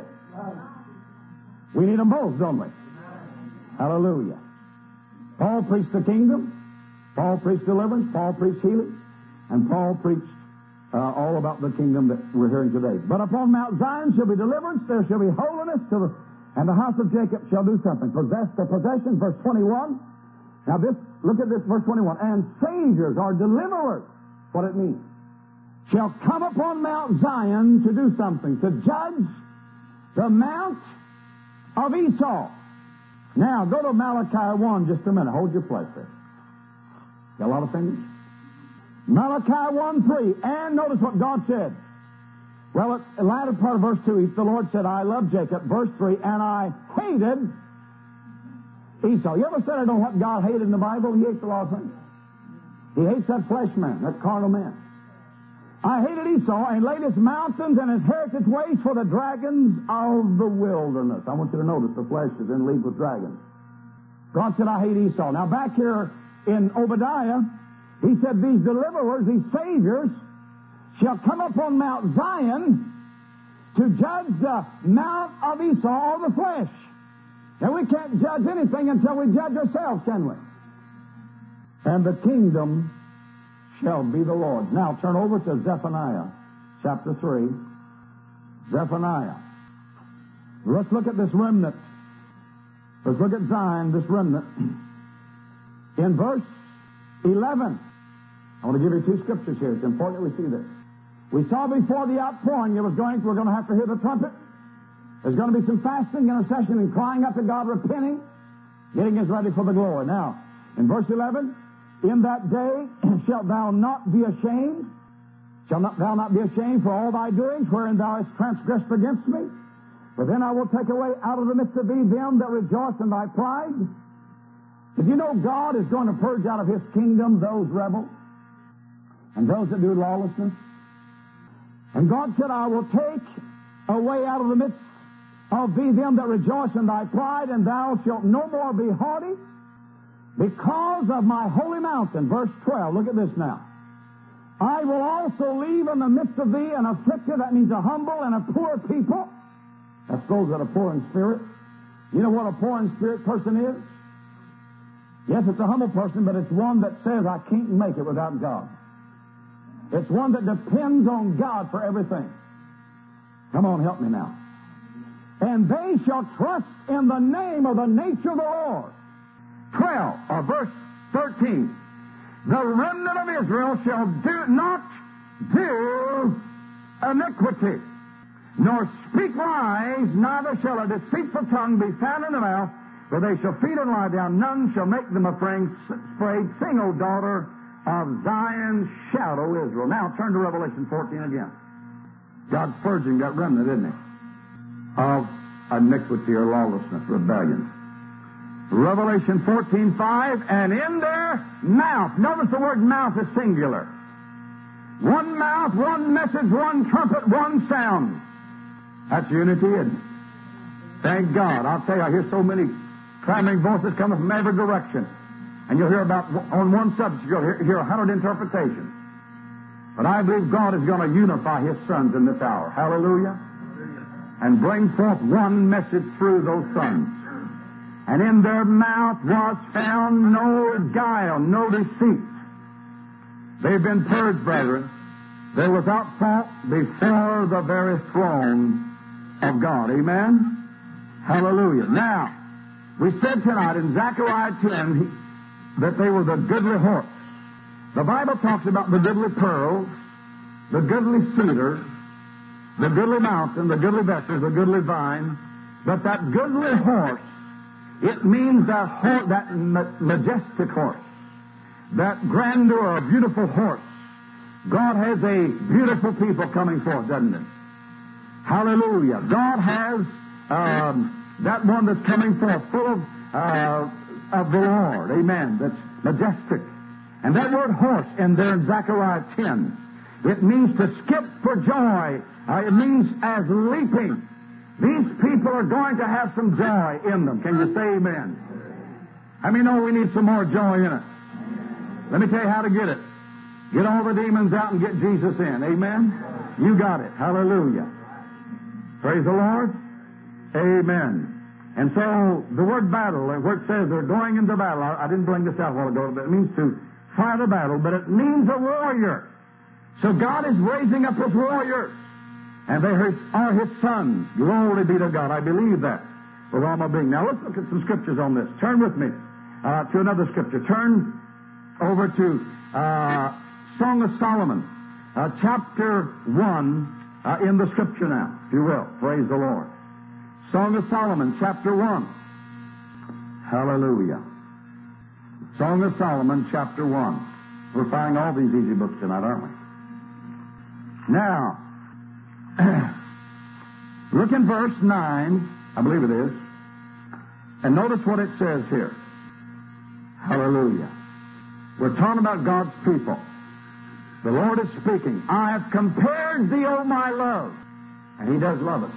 We need them both, don't we? Hallelujah. Paul preached the kingdom. Paul preached deliverance. Paul preached healing. And Paul preached uh, all about the kingdom that we're hearing today. But upon Mount Zion shall be deliverance. There shall be holiness to the and the house of Jacob shall do something. Possess the possession, verse twenty-one. Now this, look at this, verse twenty-one. And saviors or deliverers, what it means, shall come upon Mount Zion to do something, to judge the mount of Esau. Now, go to Malachi one just a minute. Hold your place there. Got a lot of fingers? Malachi one three. And notice what God said. Well, at the latter part of verse two, the Lord said, I love Jacob. Verse three, and I hated Esau. You ever said I don't know what God hated in the Bible? He hates a lot of things. He hates that flesh man, that carnal man. I hated Esau and laid his mountains and his heritage waste for the dragons of the wilderness. I want you to notice the flesh is in league with dragons. God said, I hate Esau. Now back here in Obadiah, he said these deliverers, these saviors, shall come up on Mount Zion to judge the mount of Esau, or the flesh. Now we can't judge anything until we judge ourselves, can we? And the kingdom shall be the Lord's. Now turn over to Zephaniah, chapter three. Zephaniah. Let's look at this remnant. Let's look at Zion, this remnant. in verse eleven. I want to give you two scriptures here. It's important that we see this. We saw before the outpouring, it was going, we're going to have to hear the trumpet. There's going to be some fasting, intercession, and crying up to God, repenting, getting us ready for the glory. Now, in verse eleven, in that day shalt thou not be ashamed, shalt not, thou not be ashamed for all thy doings, wherein thou hast transgressed against me. For then I will take away out of the midst of thee them that rejoice in thy pride. Did you know God is going to purge out of his kingdom those rebels and those that do lawlessness? And God said, I will take away out of the midst of thee them that rejoice in thy pride, and thou shalt no more be haughty because of my holy mountain. Verse twelve, look at this now. I will also leave in the midst of thee an afflicted, that means a humble and a poor people. That's those that are poor in spirit. You know what a poor in spirit person is? Yes, it's a humble person, but it's one that says, I can't make it without God. It's one that depends on God for everything. Come on, help me now. And they shall trust in the name of the nature of the Lord. twelve, or verse thirteen. The remnant of Israel shall do not do iniquity, nor speak lies, neither shall a deceitful tongue be found in the mouth, for they shall feed and lie down. None shall make them afraid. Sing, O daughter of Zion, shout, O Israel. Now turn to Revelation fourteen again. God's purging that remnant, isn't he? Of iniquity or lawlessness, rebellion. Revelation fourteen five, and in their mouth, notice the word mouth is singular. One mouth, one message, one trumpet, one sound. That's unity, isn't it? Thank God. I'll tell you, I hear so many clamoring voices coming from every direction. And you'll hear about, on one subject, you'll hear, hear a hundred interpretations. But I believe God is going to unify his sons in this hour. Hallelujah. And bring forth one message through those sons. And in their mouth was found no guile, no deceit. They've been purged, brethren. They're without fault before the very throne of God. Amen? Hallelujah. Now, we said tonight in Zechariah ten that they were the goodly horse. The Bible talks about the goodly pearls, the goodly cedar, the goodly mountain, the goodly vessels, the goodly vine. But that goodly horse, it means that horse, that ma- majestic horse, that grandeur, beautiful horse. God has a beautiful people coming forth, doesn't it? Hallelujah. God has um, that one that's coming forth full of, uh, of the Lord. Amen. That's majestic. And that word horse in there in Zechariah ten, it means to skip for joy. Uh, it means as leaping. These people are going to have some joy in them. Can you say amen? How many know we need some more joy in it? Let me tell you how to get it. Get all the demons out and get Jesus in. Amen? You got it. Hallelujah. Praise the Lord. Amen. And so the word battle, where it says they're going into battle, I, I didn't bring this out a while ago, but it means to fight a battle, but it means a warrior. So God is raising up his warriors. And they are his sons. Glory be to God. I believe that with all my being. Now let's look at some scriptures on this. Turn with me uh, to another scripture. Turn over to uh, Song of Solomon, uh, chapter one uh, in the scripture now, if you will. Praise the Lord. Song of Solomon, chapter one. Hallelujah. Song of Solomon, chapter one. We're finding all these easy books tonight, aren't we? Now, look in verse nine, I believe it is, and notice what it says here. Hallelujah. We're talking about God's people. The Lord is speaking. I have compared thee, O my love. And he does love us.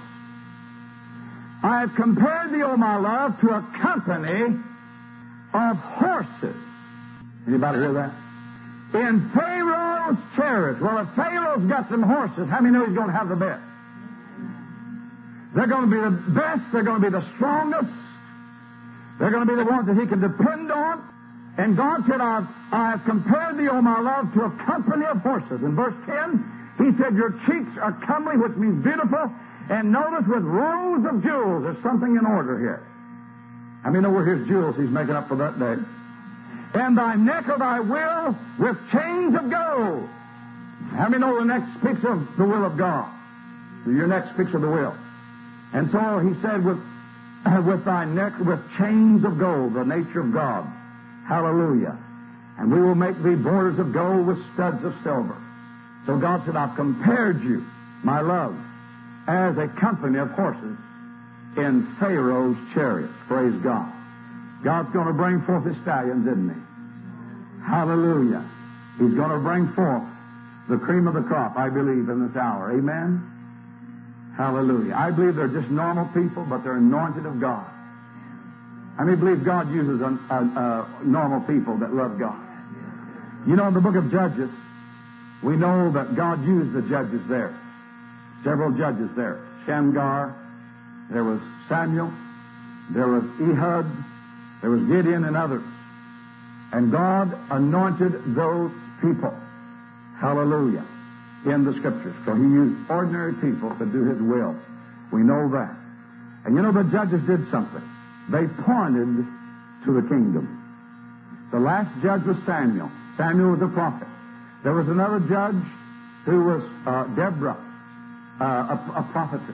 I have compared thee, O my love, to a company of horses. Anybody hear that? In Pharaoh's chariots. Well, if Pharaoh's got some horses, how many know he's going to have the best? They're going to be the best. They're going to be the strongest. They're going to be the ones that he can depend on. And God said, I have, I have compared thee, O my love, to a company of horses. In verse ten, he said, your cheeks are comely, which means beautiful. And notice, with rows of jewels. There's something in order here. I mean, over his jewels he's making up for that day. and thy neck of thy will with chains of gold. How many know the neck speaks of the will of God? Your neck speaks of the will. And so he said, with, with thy neck with chains of gold, the nature of God. Hallelujah. And we will make thee borders of gold with studs of silver. So God said, I've compared you, my love, as a company of horses in Pharaoh's chariots. Praise God. God's going to bring forth his stallions, isn't he? Hallelujah. He's going to bring forth the cream of the crop, I believe, in this hour. Amen? Hallelujah. I believe they're just normal people, but they're anointed of God. How many believe God uses a, a, a normal people that love God? You know, in the book of Judges, we know that God used the judges there. Several judges there. Shamgar, there was Samuel, there was Ehud, there was Gideon and others. And God anointed those people. Hallelujah. In the Scriptures. So he used ordinary people to do his will. We know that. And you know, the judges did something. They pointed to the kingdom. The last judge was Samuel. Samuel was a prophet. There was another judge who was uh, Deborah, uh, a, a prophetess.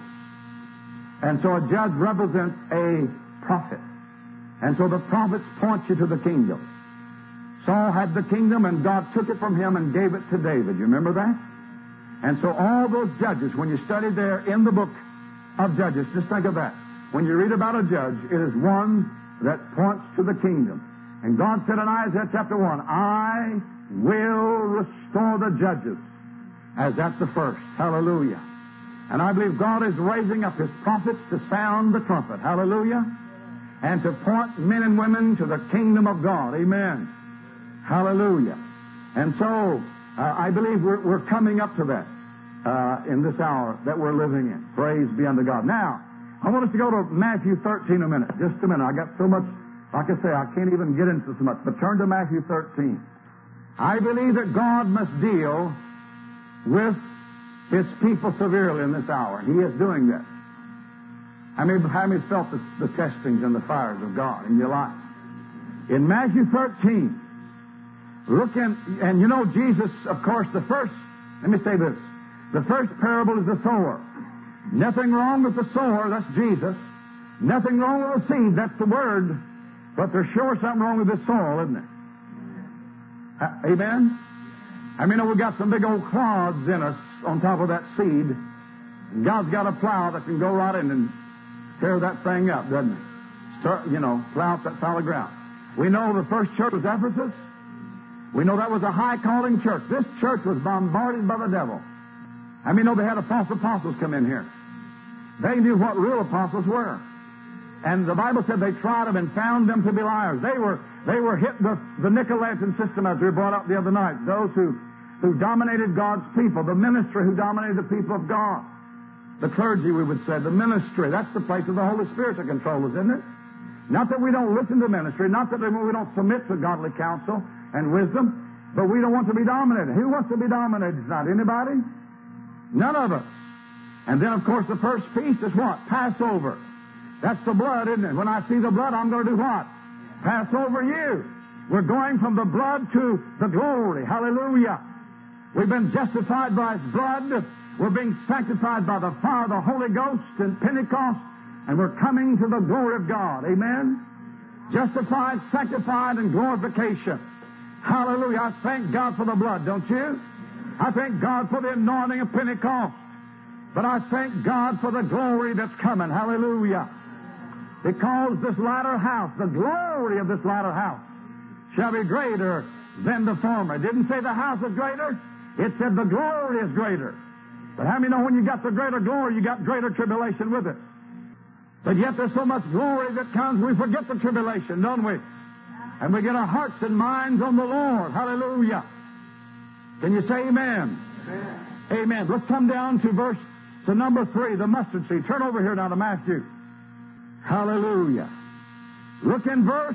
And so a judge represents a prophet. And so the prophets point you to the kingdom. Saul had the kingdom, and God took it from him and gave it to David. You remember that? And so all those judges, when you study there in the book of Judges, just think of that. When you read about a judge, it is one that points to the kingdom. And God said in Isaiah chapter one, I will restore the judges as at the first. Hallelujah. And I believe God is raising up his prophets to sound the trumpet. Hallelujah. And to point men and women to the kingdom of God. Amen. Hallelujah. And so, uh, I believe we're, we're coming up to that uh, in this hour that we're living in. Praise be unto God. Now, I want us to go to Matthew thirteen a minute. Just a minute. I got so much, like I say, I can't even get into so much. But turn to Matthew thirteen. I believe that God must deal with his people severely in this hour. He is doing that. How many, how many felt the, the testings and the fires of God in your life? In Matthew thirteen, look in, and you know Jesus, of course, the first, let me say this, the first parable is the sower. Nothing wrong with the sower, that's Jesus. Nothing wrong with the seed, that's the word. But there's sure something wrong with the soil, isn't it? Uh, amen? I mean, we've got some big old clods in us on top of that seed. And God's got a plow that can go right in and tear that thing up, doesn't it? Start, you know, plow up that solid ground. We know the first church was Ephesus. We know that was a high-calling church. This church was bombarded by the devil. I mean, know they had false apostles come in here. They knew what real apostles were. And the Bible said they tried them and found them to be liars. They were they were hit the, the Nicolaitans system, as we brought up the other night. Those who, who dominated God's people. The ministry who dominated the people of God. The clergy, we would say. The ministry. That's the place of the Holy Spirit to control us, isn't it? Not that we don't listen to ministry. Not that we don't submit to godly counsel and wisdom. But we don't want to be dominated. Who wants to be dominated tonight? Anybody? None of us. And then, of course, the first feast is what? Passover. That's the blood, isn't it? When I see the blood, I'm going to do what? Pass over you. We're going from the blood to the glory. Hallelujah. We've been justified by his blood. We're being sanctified by the fire of the Holy Ghost in Pentecost. And we're coming to the glory of God. Amen? Justified, sanctified, and glorification. Hallelujah. I thank God for the blood, don't you? I thank God for the anointing of Pentecost. But I thank God for the glory that's coming. Hallelujah. Because this latter house, the glory of this latter house, shall be greater than the former. It didn't say the house is greater. It said the glory is greater. But how many know when you got the greater glory, you got greater tribulation with it? But yet there's so much glory that comes, we forget the tribulation, don't we? And we get our hearts and minds on the Lord. Hallelujah. Can you say amen? Amen. Amen. Let's come down to verse to number three, the mustard seed. Turn over here now to Matthew. Hallelujah. Look in verse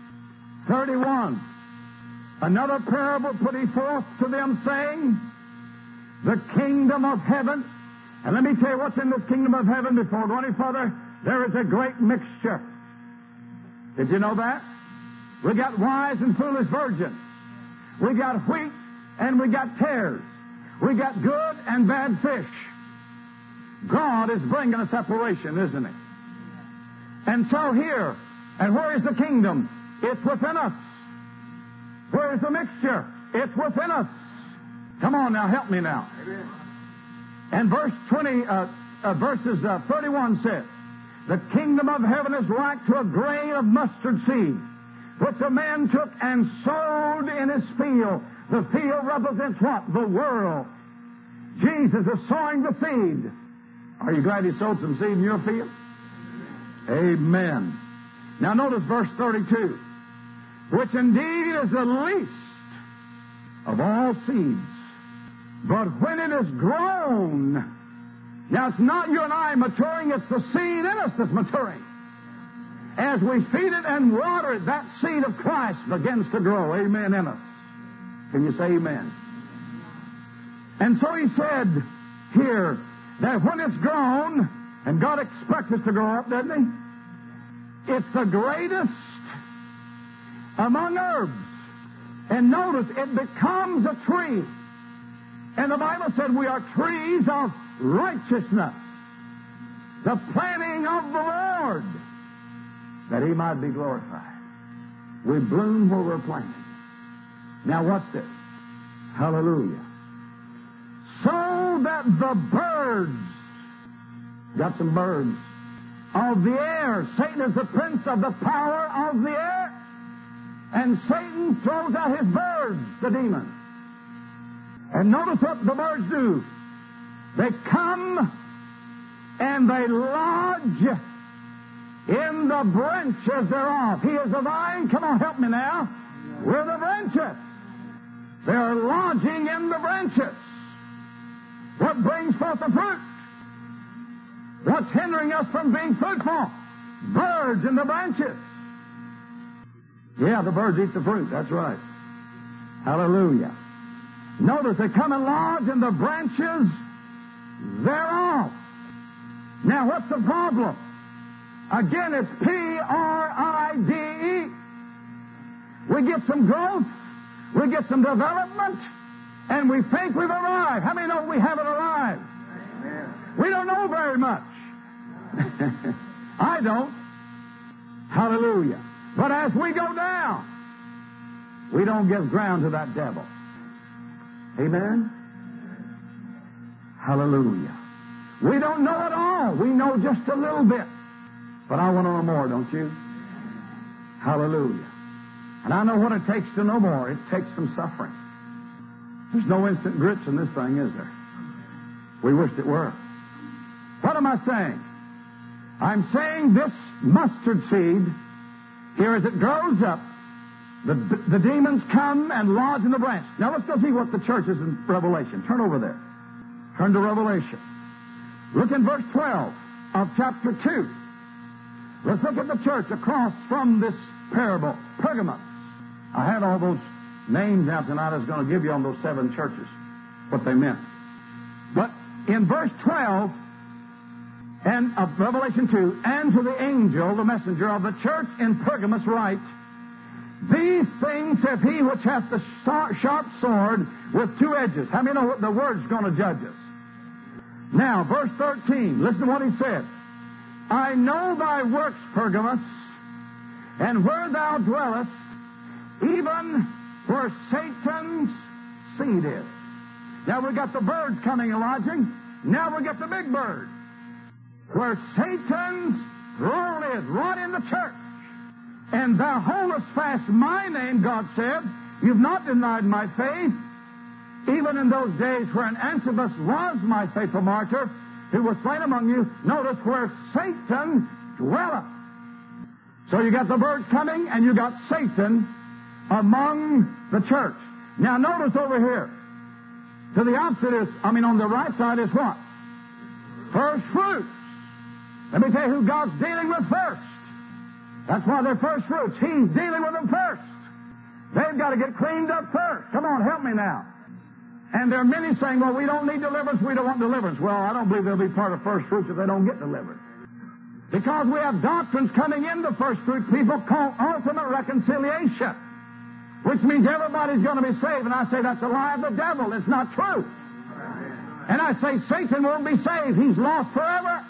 thirty-one. Another parable put he forth to them, saying, the kingdom of heaven. And let me tell you what's in the kingdom of heaven before going any further. There is a great mixture. Did you know that? We got wise and foolish virgins. We got wheat and we got tares. We got good and bad fish. God is bringing a separation, isn't He? And so here, and where is the kingdom? It's within us. Where is the mixture? It's within us. Come on now, help me now. Amen. And verse twenty, uh, uh, verses uh, thirty-one says, the kingdom of heaven is like to a grain of mustard seed, which a man took and sowed in his field. The field represents what? The world. Jesus is sowing the seed. Are you glad He sowed some seed in your field? Amen. Now notice verse thirty-two. Which indeed is the least of all seeds. But when it is grown, now it's not you and I maturing, it's the seed in us that's maturing. As we feed it and water it, that seed of Christ begins to grow. Amen in us. Can you say amen? And so He said here that when it's grown, and God expects us to grow up, doesn't He? It's the greatest among herbs. And notice, it becomes a tree. And the Bible said we are trees of righteousness, the planting of the Lord, that He might be glorified. We bloom where we're planted. Now watch this. Hallelujah. So that the birds, got some birds, of the air. Satan is the prince of the power of the air. And Satan throws out his birds, the demons. And notice what the birds do. They come and they lodge in the branches thereof. He is the vine. Come on, help me now. We're the branches. They're lodging in the branches. What brings forth the fruit? What's hindering us from being fruitful? Birds in the branches. Yeah, the birds eat the fruit. That's right. Hallelujah. Notice they come and lodge in the branches thereof. Now, what's the problem? Again, it's P R I D E. We get some growth, we get some development, and we think we've arrived. How many know we haven't arrived? Amen. We don't know very much. I don't. Hallelujah. But as we go down, we don't give ground to that devil. Amen? Hallelujah. We don't know it all. We know just a little bit. But I want to know more, don't you? Hallelujah. And I know what it takes to know more. It takes some suffering. There's no instant grits in this thing, is there? We wished it were. What am I saying? I'm saying this mustard seed, here as it grows up, the, the demons come and lodge in the branch. Now let's go see what the church is in Revelation. Turn over there. Turn to Revelation. Look in verse twelve of chapter two. Let's look at the church across from this parable. Pergamos. I had all those names out tonight I was going to give you on those seven churches, what they meant. But in verse twelve and of Revelation two, and to the angel, the messenger of the church in Pergamos write, these things saith he which hath the sharp sword with two edges. How many know what the word's going to judge us? Now, verse thirteen, listen to what he said. I know thy works, Pergamos, and where thou dwellest, even where Satan's seed is. Now we got the birds coming and lodging. Now we got the big bird. Where Satan's throne is, right in the church. And thou holdest fast my name, God said. You've not denied my faith. Even in those days wherein Antipas was my faithful martyr, who was slain among you, notice where Satan dwelleth. So you got the birds coming, and you got Satan among the church. Now notice over here. To the opposite is, I mean on the right side is what? First fruits. Let me tell you who God's dealing with first. That's why they're first fruits. He's dealing with them first. They've got to get cleaned up first. Come on, help me now. And there are many saying, well, we don't need deliverance, we don't want deliverance. Well, I don't believe they'll be part of first fruits if they don't get deliverance. Because we have doctrines coming in the first fruit people called ultimate reconciliation, which means everybody's going to be saved. And I say that's a lie of the devil. It's not true. And I say Satan won't be saved. He's lost forever.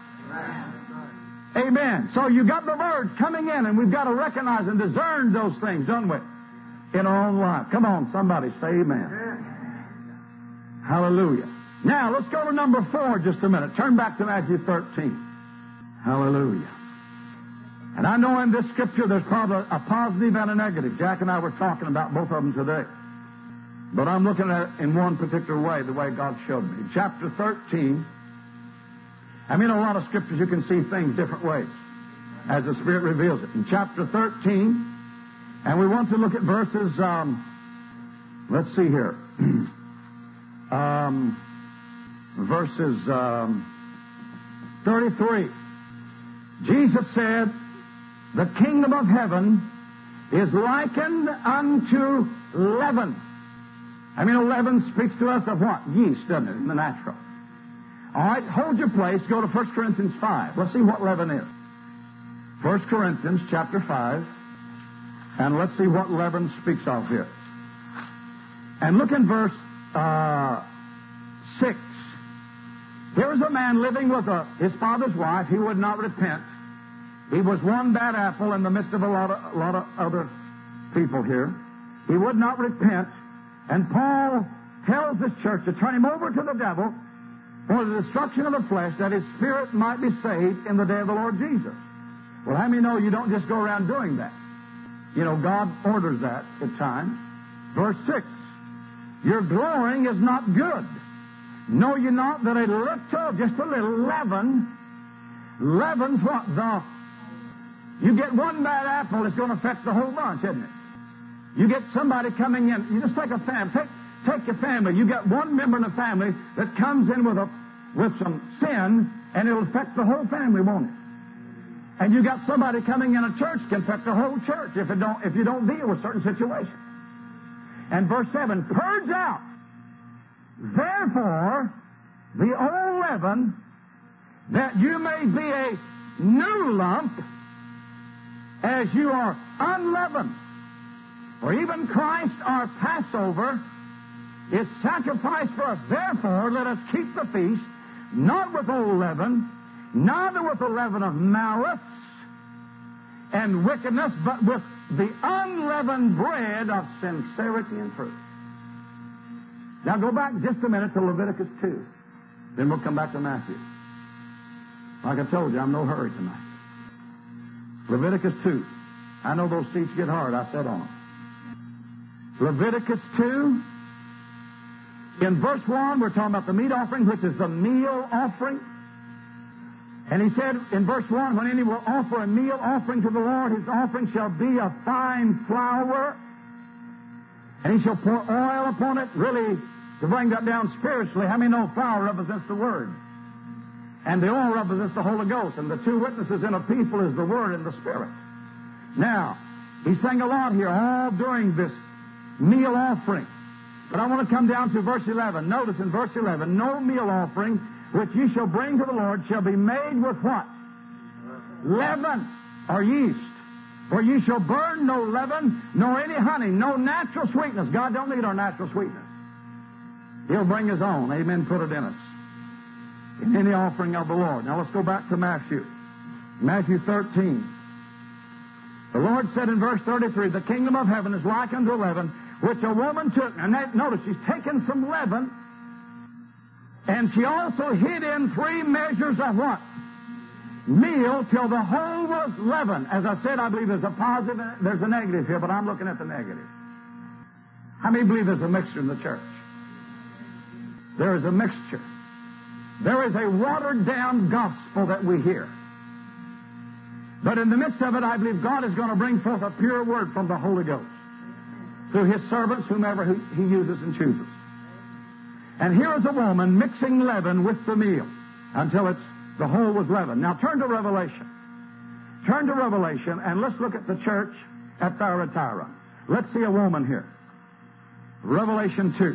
Amen. So you got the words coming in, and we've got to recognize and discern those things, don't we? In our own life. Come on, somebody say amen. Hallelujah. Now, let's go to number four just a minute. Turn back to Matthew thirteen. Hallelujah. And I know in this scripture there's probably a positive and a negative. Jack and I were talking about both of them today. But I'm looking at it in one particular way, the way God showed me. In chapter thirteen, I mean, a lot of scriptures you can see things different ways as the Spirit reveals it. In chapter thirteen, and we want to look at verses, um, let's see here, um, verses um, thirty-three. Jesus said, the kingdom of heaven is likened unto leaven. I mean, leaven speaks to us of what? Yeast, doesn't it, in the natural. All right, hold your place. Go to First Corinthians five. Let's see what leaven is. First Corinthians chapter five. And let's see what leaven speaks of here. And look in verse uh, six. There was a man living with a, his father's wife. He would not repent. He was one bad apple in the midst of a lot of, a lot of other people here. He would not repent. And Paul tells this church to turn him over to the devil for the destruction of the flesh, that his spirit might be saved in the day of the Lord Jesus. Well, how many know you don't just go around doing that? You know, God orders that at times. Verse six. Your glorying is not good. Know you not that a little, just a little leaven, leaven's what? The, you get one bad apple, it's going to affect the whole bunch, isn't it? You get somebody coming in, you just take a family, take, take your family, you get one member in the family that comes in with a, with some sin, and it'll affect the whole family, won't it? And you got somebody coming in a church can affect the whole church if it don't, if you don't deal with certain situations. And verse seven, purge out, therefore, the old leaven, that you may be a new lump, as you are unleavened. For even Christ, our Passover, is sacrificed for us. Therefore, let us keep the feast, not with old leaven, neither with the leaven of malice and wickedness, but with the unleavened bread of sincerity and truth. Now go back just a minute to Leviticus two. Then we'll come back to Matthew. Like I told you, I'm no hurry tonight. Leviticus two. I know those seats get hard. I sat on them. Leviticus two. In verse one, we're talking about the meat offering, which is the meal offering. And he said in verse one, when any will offer a meal offering to the Lord, his offering shall be of fine flour, and he shall pour oil upon it. Really, to bring that down spiritually, how many know flour represents the Word? And the oil represents the Holy Ghost. And the two witnesses in a people is the Word and the Spirit. Now, he's saying a lot here, all during this meal offering. But I want to come down to verse eleven. Notice in verse eleven, no meal offering which ye shall bring to the Lord shall be made with what? Leaven or yeast. For ye shall burn no leaven, nor any honey, no natural sweetness. God don't need our natural sweetness. He'll bring His own. Amen. Put it in us. In any offering of the Lord. Now let's go back to Matthew. Matthew thirteen. The Lord said in verse thirty-three, the kingdom of heaven is like unto leaven, which a woman took. And that, notice, she's taken some leaven, and she also hid in three measures of what? Meal, till the whole was leavened. As I said, I believe there's a positive, there's a negative here, but I'm looking at the negative. How many believe there's a mixture in the church? There is a mixture. There is a watered-down gospel that we hear. But in the midst of it, I believe God is going to bring forth a pure word from the Holy Ghost through His servants, whomever He uses and chooses. And here is a woman mixing leaven with the meal until it's the whole was leavened. Now turn to Revelation. Turn to Revelation and let's look at the church at Thyatira. Let's see a woman here. Revelation two.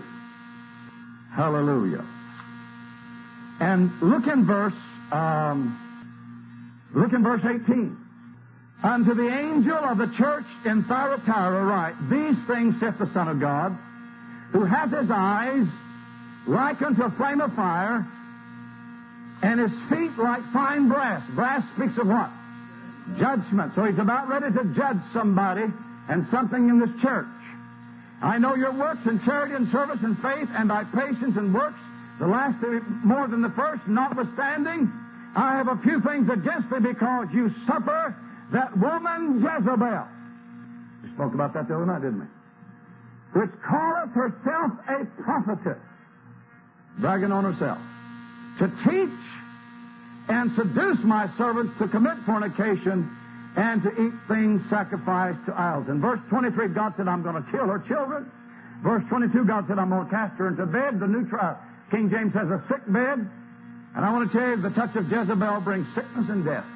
Hallelujah. And look in verse, um, Look in verse eighteen. Unto the angel of the church in Thyatira write, These things saith the Son of God, who hath his eyes like unto a flame of fire, and his feet like fine brass. Brass speaks of what? Judgment. So he's about ready to judge somebody and something in this church. I know your works in charity and service and faith, and thy patience and works, the last more than the first. Notwithstanding, I have a few things against thee, because you suffer that woman Jezebel. We spoke about that the other night, didn't we? Which calleth herself a prophetess, bragging on herself, to teach and seduce my servants to commit fornication and to eat things sacrificed to idols. In verse twenty-three, God said, I'm going to kill her children. Verse twenty-two, God said, I'm going to cast her into bed. The New Tri- King James says a sick bed. And I want to tell you, the touch of Jezebel brings sickness and death.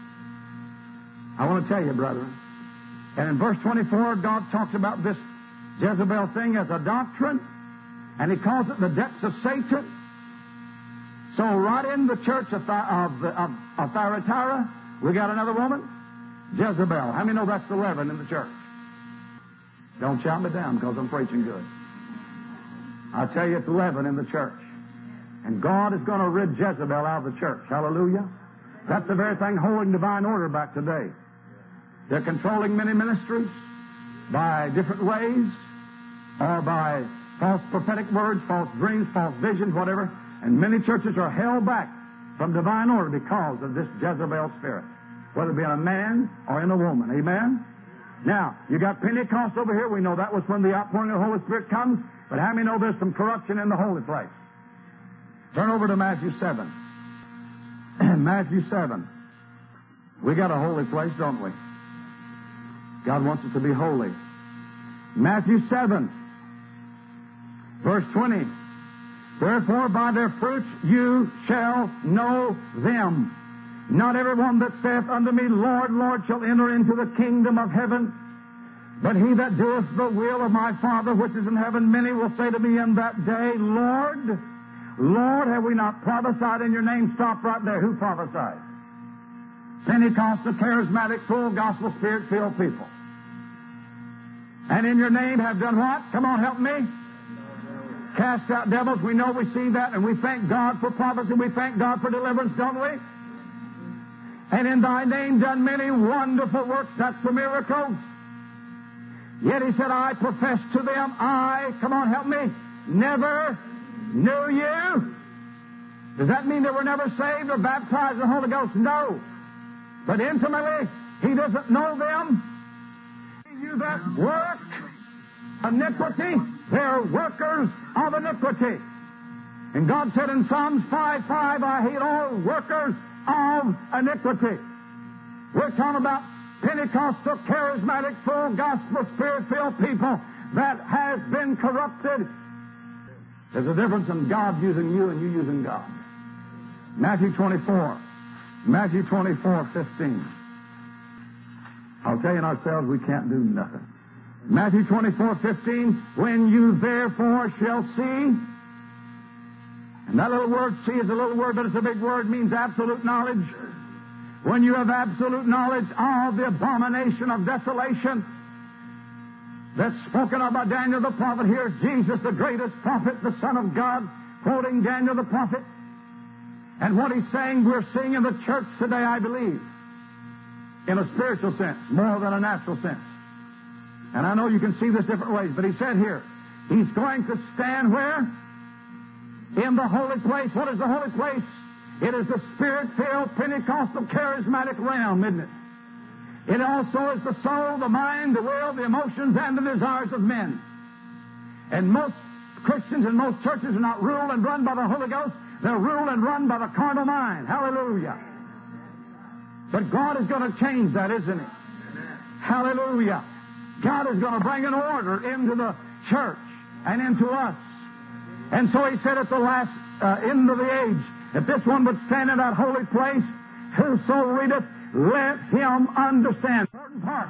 I want to tell you, brethren. And in verse twenty-four, God talks about this Jezebel thing as a doctrine, and he calls it the depths of Satan. So right in the church of, of, of, of Thyatira, we got another woman, Jezebel. How many know that's the leaven in the church? Don't shout me down, because I'm preaching good. I tell you, it's leaven in the church. And God is going to rid Jezebel out of the church. Hallelujah. That's the very thing holding divine order back today. They're controlling many ministries by different ways, or by false prophetic words, false dreams, false visions, whatever. And many churches are held back from divine order because of this Jezebel spirit, whether it be in a man or in a woman. Amen? Now, you got Pentecost over here. We know that was when the outpouring of the Holy Spirit comes. But how many know there's some corruption in the holy place? Turn over to Matthew seven. Matthew seven. We got a holy place, don't we? God wants it to be holy. Matthew seven, verse twenty. Wherefore by their fruits you shall know them. Not everyone that saith unto me, Lord, Lord, shall enter into the kingdom of heaven, but he that doeth the will of my Father which is in heaven. Many will say to me in that day, Lord, Lord, have we not prophesied in your name? Stop right there. Who prophesied? Pentecostal, charismatic, full gospel, spirit-filled people. And in your name have done what? Come on, help me. Cast out devils. We know we see that, and we thank God for prophecy. We thank God for deliverance, don't we? And in thy name done many wonderful works. That's the miracles. Yet he said, I profess to them, I, come on, help me, never knew you. Does that mean they were never saved or baptized in the Holy Ghost? No. But intimately, he doesn't know them. You that work iniquity, they're workers of iniquity. And God said in Psalms five five, I hate all workers of iniquity. We're talking about Pentecostal, charismatic, full gospel, spirit-filled people that has been corrupted. There's a difference in God using you and you using God. Matthew twenty-four. Matthew twenty-four fifteen. I'll tell you in ourselves we can't do nothing. Matthew twenty-four fifteen. When you therefore shall see. And that little word, see, is a little word, but it's a big word, means absolute knowledge. When you have absolute knowledge of the abomination of desolation that's spoken of by Daniel the prophet. Here's Jesus, the greatest prophet, the Son of God, quoting Daniel the prophet. And what he's saying, we're seeing in the church today, I believe, in a spiritual sense, more than a natural sense. And I know you can see this different ways, but he said here, he's going to stand where? In the holy place. What is the holy place? It is the Spirit-filled, Pentecostal, charismatic realm, isn't it? It also is the soul, the mind, the will, the emotions, and the desires of men. And most Christians and most churches are not ruled and run by the Holy Ghost. They're ruled and run by the carnal mind. Hallelujah. But God is going to change that, isn't He? Hallelujah. God is going to bring an order into the church and into us. And so He said at the last uh, end of the age, if this one would stand in that holy place, whoso readeth, let him understand. Important part.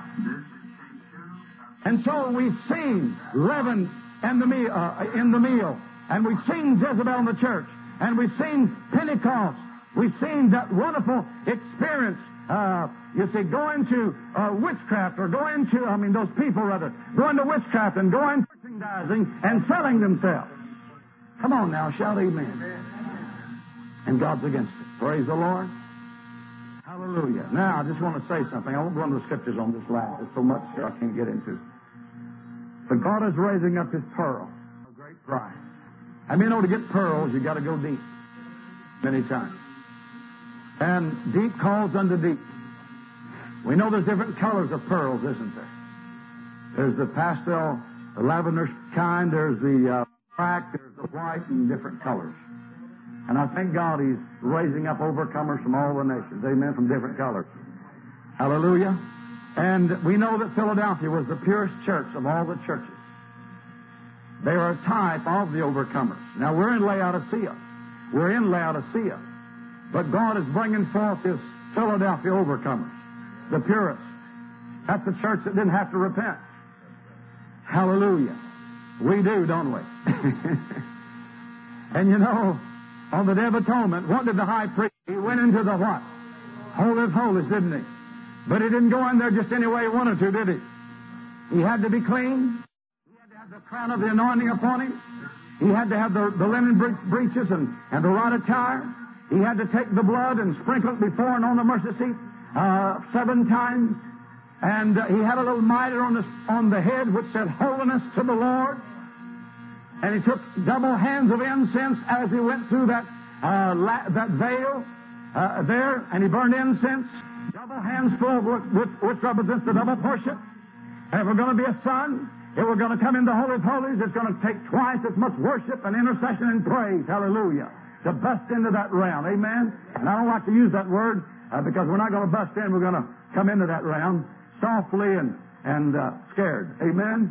And so we've seen leaven and the meal, uh, in the meal, and we've seen Jezebel in the church, and we've seen Pentecost. We've seen that wonderful experience Uh, you see, go into uh, witchcraft or go into, I mean, those people rather, go into witchcraft and go into merchandising and selling themselves. Come on now, shout amen. And God's against it. Praise the Lord. Hallelujah. Now, I just want to say something. I won't go into the scriptures on this last. There's so much that I can't get into. But God is raising up His pearl, a great price. I mean, you know, to get pearls, you got to go deep many times. And deep calls unto deep. We know there's different colors of pearls, isn't there? There's the pastel, the lavender kind. There's the uh, black. There's the white, and different colors. And I thank God He's raising up overcomers from all the nations. Amen, from different colors. Hallelujah. And we know that Philadelphia was the purest church of all the churches. They are a type of the overcomers. Now, we're in Laodicea. We're in Laodicea. But God is bringing forth His Philadelphia overcomers, the purest. That's the church that didn't have to repent. Hallelujah. We do, don't we? And you know, on the Day of Atonement, what did the high priest? He went into the what? Holy of Holies, didn't he? But he didn't go in there just any way he wanted to, did he? He had to be clean. He had to have the crown of the anointing upon him. He had to have the, the linen bre- breeches and, and the right attire. He had to take the blood and sprinkle it before and on the mercy seat uh, seven times. And uh, he had a little mitre on the, on the head which said, Holiness to the Lord. And he took double hands of incense as he went through that uh, la- that veil uh, there, and he burned incense. Double hands full, which, which, which represents the double portion. And if we're going to be a son, if we're going to come into the Holy of Holies, it's going to take twice as much worship and intercession and praise. Hallelujah. To bust into that realm. Amen? And I don't like to use that word uh, because we're not going to bust in. We're going to come into that realm softly and, and uh, scared. Amen?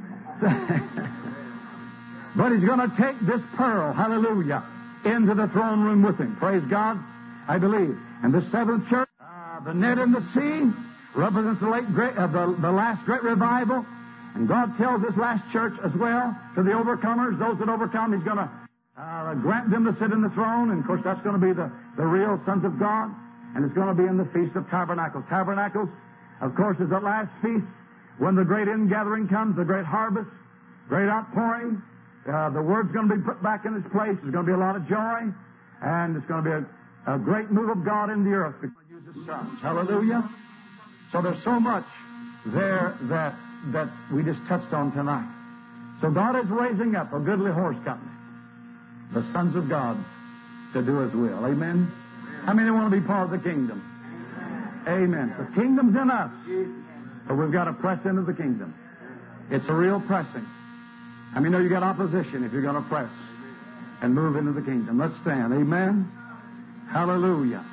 But He's going to take this pearl, hallelujah, into the throne room with Him. Praise God, I believe. And the seventh church, uh, the net in the sea, represents the, late great, uh, the, the last great revival. And God tells this last church as well, to the overcomers, those that overcome, He's going to uh, grant them to sit in the throne. And, of course, that's going to be the, the real sons of God. And it's going to be in the Feast of Tabernacles. Tabernacles, of course, is the last feast when the great ingathering comes, the great harvest, great outpouring. Uh, the Word's going to be put back in its place. There's going to be a lot of joy. And it's going to be a, a great move of God in the earth because He uses sons. Hallelujah. So there's so much there that that we just touched on tonight. So God is raising up a goodly horse company, the sons of God, to do His will. Amen? How many want to be part of the kingdom? Amen. The kingdom's in us, but we've got to press into the kingdom. It's a real pressing. I mean, you know you got opposition if you're going to press and move into the kingdom. Let's stand. Amen? Hallelujah.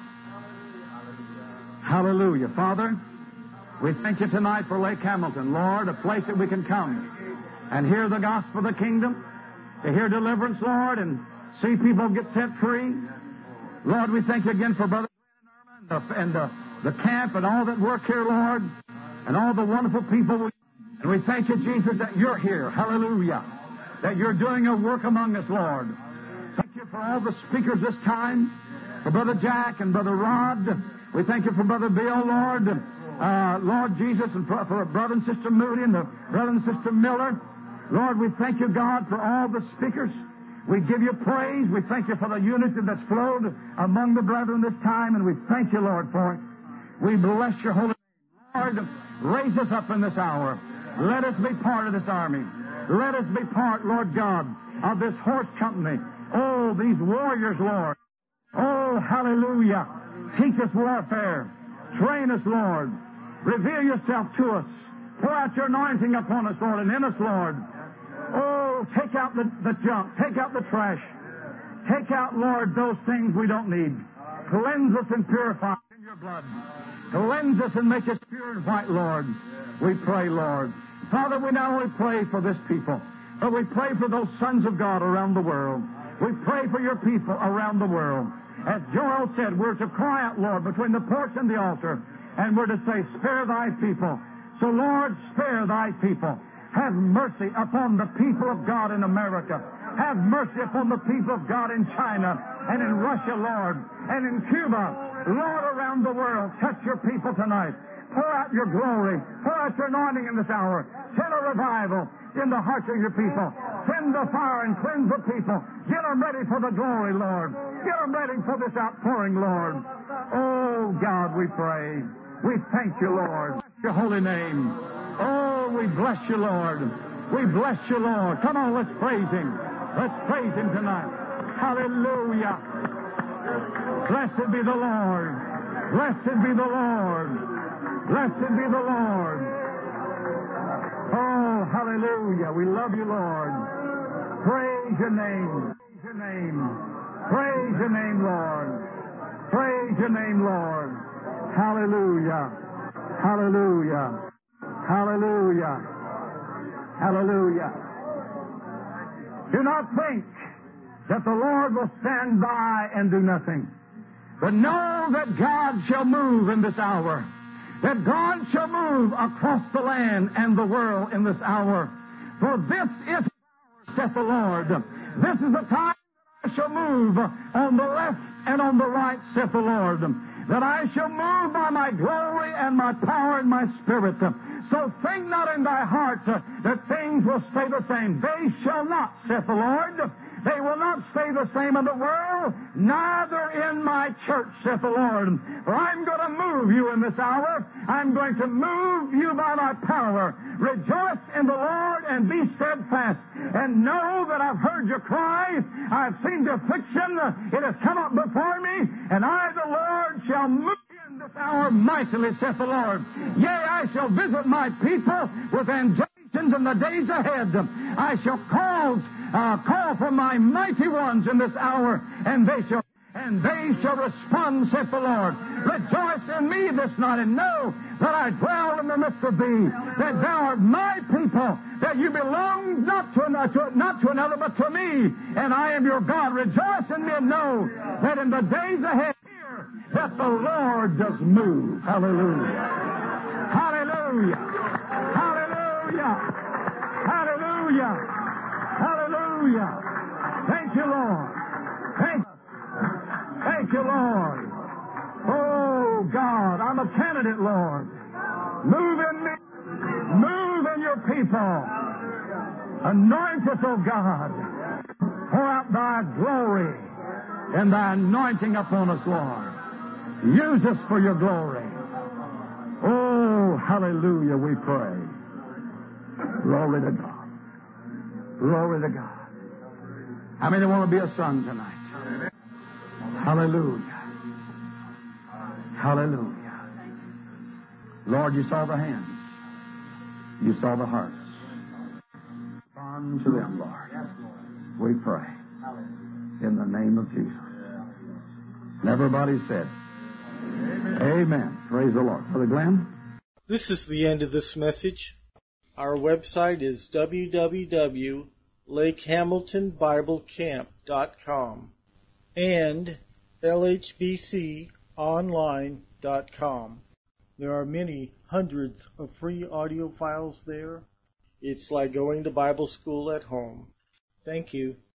Hallelujah. Father, we thank You tonight for Lake Hamilton. Lord, a place that we can come and hear the gospel of the kingdom, to hear deliverance, Lord, and see people get set free. Lord, we thank You again for Brother and the, and the, the camp and all that work here, Lord, and all the wonderful people. And we thank You, Jesus, that You're here. Hallelujah. That You're doing a work among us, Lord. Thank You for all the speakers this time, for Brother Jack and Brother Rod. We thank You for Brother Bill, Lord. Uh, Lord Jesus, and for, for Brother and Sister Moody and the Brother and Sister Miller. Lord, we thank You, God, for all the speakers. We give You praise. We thank You for the unity that's flowed among the brethren this time, and we thank You, Lord, for it. We bless Your holy name. Lord, raise us up in this hour. Let us be part of this army. Let us be part, Lord God, of this horse company. Oh, these warriors, Lord. Oh, hallelujah. Teach us warfare. Train us, Lord. Reveal Yourself to us. Pour out Your anointing upon us, Lord, and in us, Lord. Oh, take out the, the junk. Take out the trash. Take out, Lord, those things we don't need. Cleanse us and purify us in Your blood. Cleanse us and make us pure and white, Lord. We pray, Lord. Father, we not only pray for this people, but we pray for those sons of God around the world. We pray for Your people around the world. As Joel said, we're to cry out, Lord, between the porch and the altar, and we're to say, spare Thy people. So, Lord, spare Thy people. Have mercy upon the people of God in America. Have mercy upon the people of God in China and in Russia, Lord, and in Cuba Lord, around the world, touch your people tonight. Pour out your glory. Pour out your anointing in this hour. Send a revival in the hearts of your people. Send the fire and cleanse the people. Get them ready for the glory, Lord. Get them ready for this outpouring, Lord. Oh, God, we pray. We thank you, Lord. Bless your holy name. Oh, we bless you, Lord. We bless you, Lord. Come on, let's praise him. Let's praise him tonight. Hallelujah. Blessed be the Lord. Blessed be the Lord. Blessed be the Lord. Oh, hallelujah. We love you, Lord. Praise your name. Praise your name. Praise your name, Lord. Praise your name, Lord. Hallelujah. Hallelujah. Hallelujah. Hallelujah. Do not think that the Lord will stand by and do nothing. But know that God shall move in this hour. That God shall move across the land and the world in this hour. For this is the hour, saith the Lord. This is the time that I shall move on the left and on the right, saith the Lord. That I shall move by my glory and my power and my spirit. So think not in thy heart that things will stay the same. They shall not, saith the Lord. They will not stay the same in the world, neither in my church, saith the Lord. For I'm going to move you in this hour. I'm going to move you by my power. Rejoice in the Lord and be steadfast. And know that I've heard your cry. I've seen your affliction. It has come up before me. And I, the Lord, shall move in this hour mightily, saith the Lord. Yea, I shall visit my people with angelic in the days ahead. I shall cause, uh, call for my mighty ones in this hour, and they shall, and they shall respond, saith the Lord. Rejoice in me this night, and know that I dwell in the midst of thee, that thou art my people, that you belong not to, to, not to another, but to me, and I am your God. Rejoice in me and know that in the days ahead, here, that the Lord does move. Hallelujah. Hallelujah. Hallelujah. Hallelujah. Hallelujah. Thank you, Lord. Thank, thank you, Lord. Oh, God, I'm a candidate, Lord. Move in me. Move in your people. Anoint us, oh God. Pour out thy glory and thy anointing upon us, Lord. Use us for your glory. Oh, hallelujah, we pray. Glory to God. Glory to God. How many want to be a son tonight? Hallelujah. Hallelujah. Lord, you saw the hands. You saw the hearts. Respond to them, Lord. We pray. In the name of Jesus. And everybody said, Amen. Amen. Praise the Lord. Brother Glenn? This is the end of this message. Our website is w w w dot lake hamilton bible camp dot com and l h b c online dot com. There are many hundreds of free audio files there. It's like going to Bible school at home. Thank you.